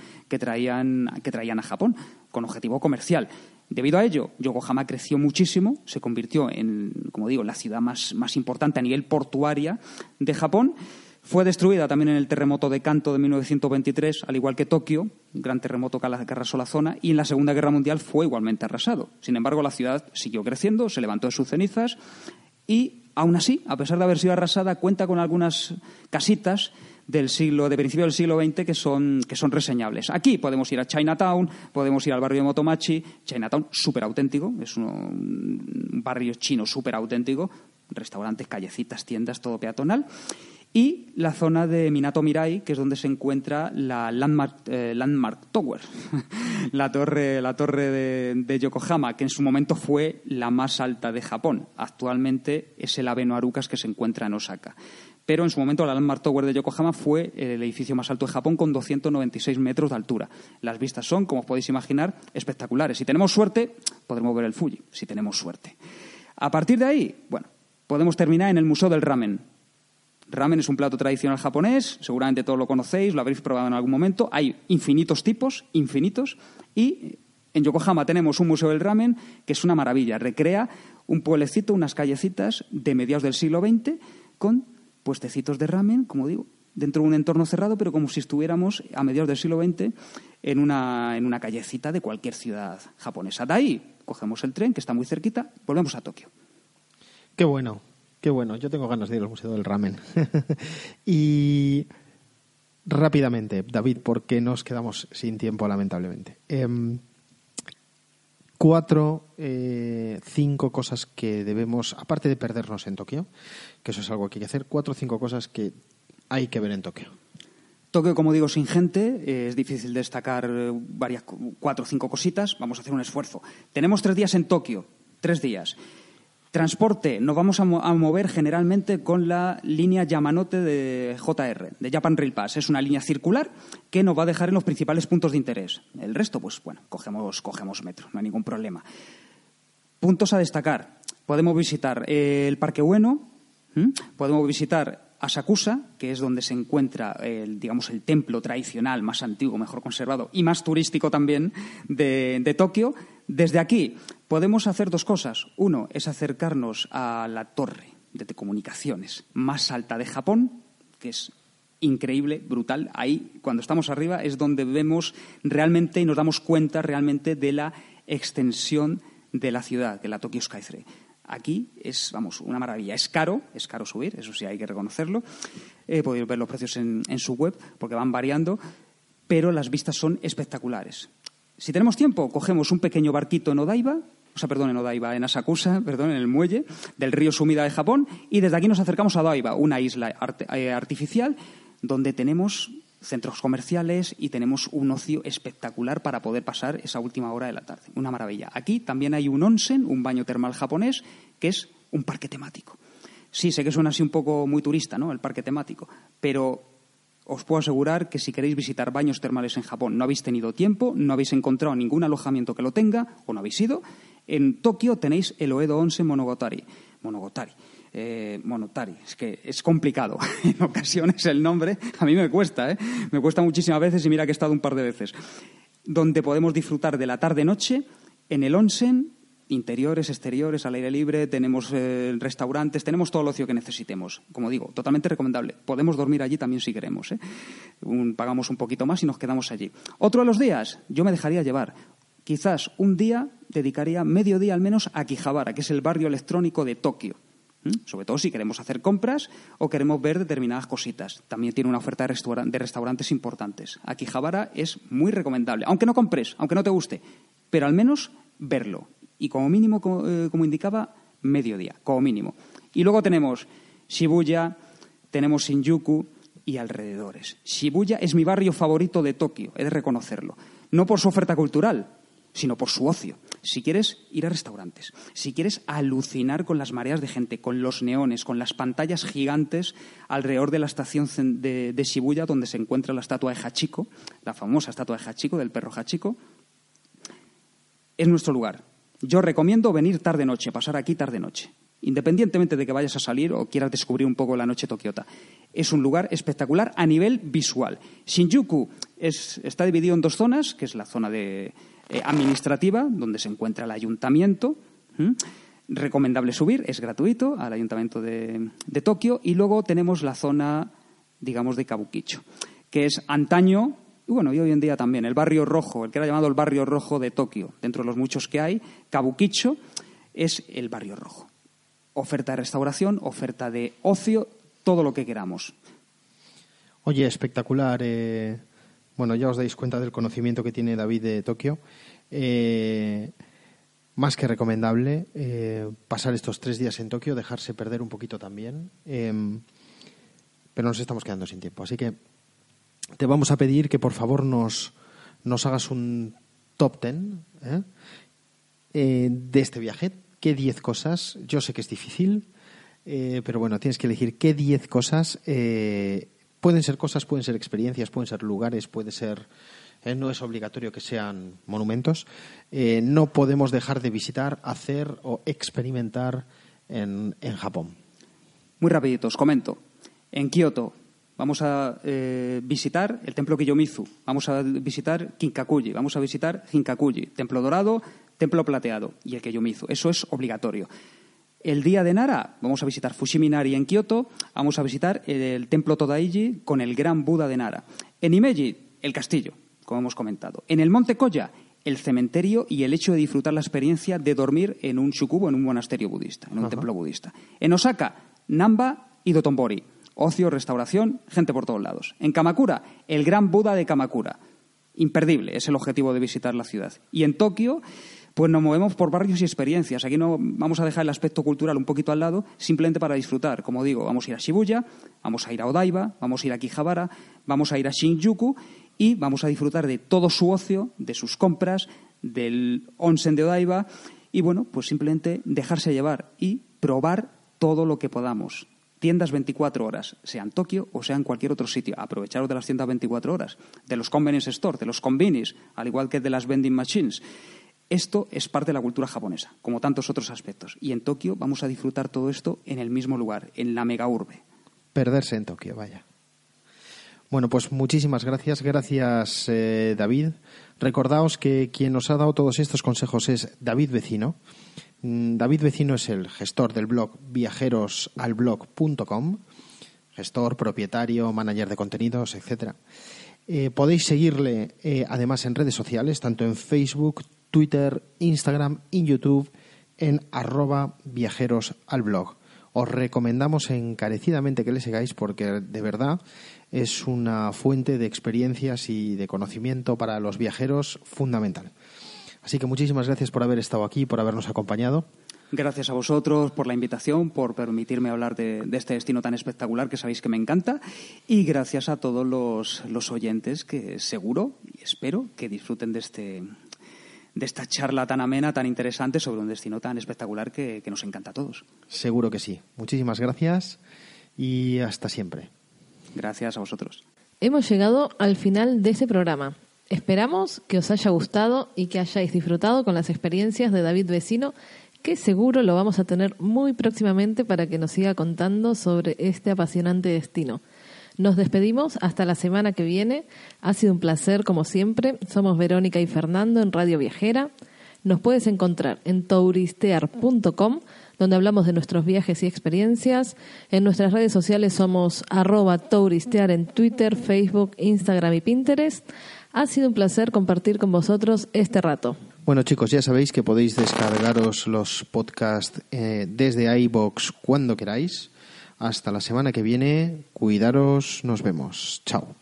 a Japón con objetivo comercial. Debido a ello, Yokohama creció muchísimo, se convirtió en, como digo, la ciudad más importante a nivel portuaria de Japón. Fue destruida también en el terremoto de Kanto de 1923, al igual que Tokio, un gran terremoto que arrasó la zona, y en la Segunda Guerra Mundial fue igualmente arrasado. Sin embargo, la ciudad siguió creciendo, se levantó de sus cenizas y, aún así, a pesar de haber sido arrasada, cuenta con algunas casitas de principio del siglo XX que son reseñables. Aquí podemos ir a Chinatown, podemos ir al barrio de Motomachi. Chinatown, súper auténtico, es un barrio chino súper auténtico, restaurantes, callecitas, tiendas, todo peatonal. Y la zona de Minato Mirai, que es donde se encuentra la Landmark Tower, la torre de Yokohama, que en su momento fue la más alta de Japón. Actualmente es el Abe no Harukas, que se encuentra en Osaka. Pero en su momento la Landmark Tower de Yokohama fue el edificio más alto de Japón, con 296 metros de altura. Las vistas son, como os podéis imaginar, espectaculares. Si tenemos suerte, podremos ver el Fuji, si tenemos suerte. A partir de ahí, bueno, podemos terminar en el Museo del Ramen. Ramen es un plato tradicional japonés, seguramente todos lo conocéis, lo habréis probado en algún momento. Hay infinitos tipos, infinitos, y en Yokohama tenemos un museo del ramen que es una maravilla. Recrea un pueblecito, unas callecitas de mediados del siglo XX con puestecitos de ramen, como digo, dentro de un entorno cerrado, pero como si estuviéramos a mediados del siglo XX en una callecita de cualquier ciudad japonesa. De ahí cogemos el tren, que está muy cerquita, volvemos a Tokio. Qué bueno. Qué bueno, yo tengo ganas de ir al Museo del Ramen. Y rápidamente, David, porque nos quedamos sin tiempo, lamentablemente. 4, 5 cosas que debemos, aparte de perdernos en Tokio, que eso es algo que hay que hacer, 4 o 5 cosas que hay que ver en Tokio. Tokio, como digo, sin gente, es difícil destacar 4 o 5 cositas. Vamos a hacer un esfuerzo. Tenemos 3 días en Tokio, 3 días. Transporte, nos vamos a mover generalmente con la línea Yamanote de JR, de Japan Rail Pass. Es una línea circular que nos va a dejar en los principales puntos de interés. El resto, pues bueno, cogemos metro, no hay ningún problema. Puntos a destacar. Podemos visitar el Parque Ueno, podemos visitar Asakusa, que es donde se encuentra el templo tradicional más antiguo, mejor conservado y más turístico también de Tokio. Desde aquí podemos hacer 2 cosas. Uno es acercarnos a la torre de telecomunicaciones más alta de Japón, que es increíble, brutal. Ahí, cuando estamos arriba, es donde vemos realmente y nos damos cuenta realmente de la extensión de la ciudad, de la Tokyo Skytree. Aquí es, una maravilla. Es caro subir, eso sí hay que reconocerlo. Podéis ver los precios en su web, porque van variando, pero las vistas son espectaculares. Si tenemos tiempo, cogemos un pequeño barquito en Asakusa, en el muelle del río Sumida de Japón, y desde aquí nos acercamos a Odaiba, una isla artificial donde tenemos centros comerciales y tenemos un ocio espectacular para poder pasar esa última hora de la tarde. Una maravilla. Aquí también hay un onsen, un baño termal japonés, que es un parque temático. Sí, sé que suena así un poco muy turista, ¿no?, el parque temático, pero os puedo asegurar que si queréis visitar baños termales en Japón, no habéis tenido tiempo, no habéis encontrado ningún alojamiento que lo tenga, o no habéis ido, en Tokio tenéis el Oedo Onsen Monogatari, es que es complicado en ocasiones el nombre, a mí me cuesta muchísimas veces, y mira que he estado un par de veces, donde podemos disfrutar de la tarde-noche en el onsen, interiores, exteriores, al aire libre, tenemos restaurantes, tenemos todo el ocio que necesitemos. Como digo, totalmente recomendable. Podemos dormir allí también si queremos, pagamos un poquito más y nos quedamos allí. Otro de los días, yo me dejaría llevar. Quizás un día dedicaría medio día al menos a Akihabara, que es el barrio electrónico de Tokio. Sobre todo si queremos hacer compras o queremos ver determinadas cositas. También tiene una oferta de restaurantes importantes. Akihabara es muy recomendable, aunque no compres, aunque no te guste, pero al menos verlo. Y como mínimo, como indicaba, mediodía, como mínimo. Y luego tenemos Shibuya, tenemos Shinjuku y alrededores. Shibuya es mi barrio favorito de Tokio, he de reconocerlo. No por su oferta cultural, sino por su ocio. Si quieres ir a restaurantes, si quieres alucinar con las mareas de gente, con los neones, con las pantallas gigantes alrededor de la estación de Shibuya, donde se encuentra la estatua de Hachiko, la famosa estatua de Hachiko, del perro Hachiko, es nuestro lugar. Yo recomiendo venir tarde-noche, pasar aquí tarde-noche, independientemente de que vayas a salir o quieras descubrir un poco la noche tokiota. Es un lugar espectacular a nivel visual. Shinjuku está dividido en 2 zonas, que es la zona administrativa, donde se encuentra el ayuntamiento. Recomendable subir, es gratuito, al ayuntamiento de Tokio. Y luego tenemos la zona digamos, de Kabukicho, que es antaño, y bueno, y hoy en día también, el barrio rojo, el que era llamado el barrio rojo de Tokio. Dentro de los muchos que hay, Kabukicho es el barrio rojo. Oferta de restauración, oferta de ocio, todo lo que queramos. Oye, espectacular. Bueno, ya os dais cuenta del conocimiento que tiene David de Tokio. Más que recomendable pasar estos 3 días en Tokio, dejarse perder un poquito también. Pero nos estamos quedando sin tiempo. Así que te vamos a pedir que por favor nos hagas un top 10 de este viaje. ¿Qué 10 cosas? Yo sé que es difícil, pero bueno, tienes que elegir qué 10 cosas. Pueden ser cosas, pueden ser experiencias, pueden ser lugares, puede ser... no es obligatorio que sean monumentos. No podemos dejar de visitar, hacer o experimentar en Japón. Muy rapidito, os comento. En Kioto vamos a visitar el templo Kiyomizu, vamos a visitar Kinkakuji, vamos a visitar Hinkakuji, templo dorado, templo plateado y el Kiyomizu. Eso es obligatorio. El día de Nara vamos a visitar Fushimi-Inari en Kioto, vamos a visitar el templo Todaiji con el gran Buda de Nara. En Himeji, el castillo, como hemos comentado. En el monte Koya, el cementerio y el hecho de disfrutar la experiencia de dormir en un shukubo, en un monasterio budista, en un templo budista. En Osaka, Namba y Dotonbori. Ocio, restauración, gente por todos lados. En Kamakura, el gran Buda de Kamakura. Imperdible, es el objetivo de visitar la ciudad. Y en Tokio, pues nos movemos por barrios y experiencias. Aquí no vamos a dejar el aspecto cultural un poquito al lado, simplemente para disfrutar. Como digo, vamos a ir a Shibuya, vamos a ir a Odaiba, vamos a ir a Akihabara, vamos a ir a Shinjuku y vamos a disfrutar de todo su ocio, de sus compras, del onsen de Odaiba y, bueno, pues simplemente dejarse llevar y probar todo lo que podamos. Tiendas 24 horas, sea en Tokio o sea en cualquier otro sitio. Aprovecharos de las tiendas 24 horas, de los convenience stores, de los konbinis, al igual que de las vending machines. Esto es parte de la cultura japonesa, como tantos otros aspectos. Y en Tokio vamos a disfrutar todo esto en el mismo lugar, en la mega urbe. Perderse en Tokio, vaya. Bueno, pues muchísimas gracias. Gracias, David. Recordaos que quien nos ha dado todos estos consejos es David Vecino. David Vecino es el gestor del blog viajerosalblog.com, gestor, propietario, manager de contenidos, etcétera. Podéis seguirle además en redes sociales, tanto en Facebook, Twitter, Instagram y YouTube, en @viajerosalblog. Os recomendamos encarecidamente que le sigáis porque de verdad es una fuente de experiencias y de conocimiento para los viajeros fundamental. Así que muchísimas gracias por haber estado aquí, por habernos acompañado. Gracias a vosotros por la invitación, por permitirme hablar de este destino tan espectacular que sabéis que me encanta y gracias a todos los oyentes que seguro y espero que disfruten de esta charla tan amena, tan interesante sobre un destino tan espectacular que nos encanta a todos. Seguro que sí. Muchísimas gracias y hasta siempre. Gracias a vosotros. Hemos llegado al final de este programa. Esperamos que os haya gustado y que hayáis disfrutado con las experiencias de David Vecino, que seguro lo vamos a tener muy próximamente para que nos siga contando sobre este apasionante destino. Nos despedimos hasta la semana que viene. Ha sido un placer, como siempre. Somos Verónica y Fernando en Radio Viajera. Nos puedes encontrar en touristear.com, donde hablamos de nuestros viajes y experiencias. En nuestras redes sociales somos @touristear en Twitter, Facebook, Instagram y Pinterest. Ha sido un placer compartir con vosotros este rato. Bueno, chicos, ya sabéis que podéis descargaros los podcasts desde iVoox cuando queráis. Hasta la semana que viene. Cuidaros. Nos vemos. Chao.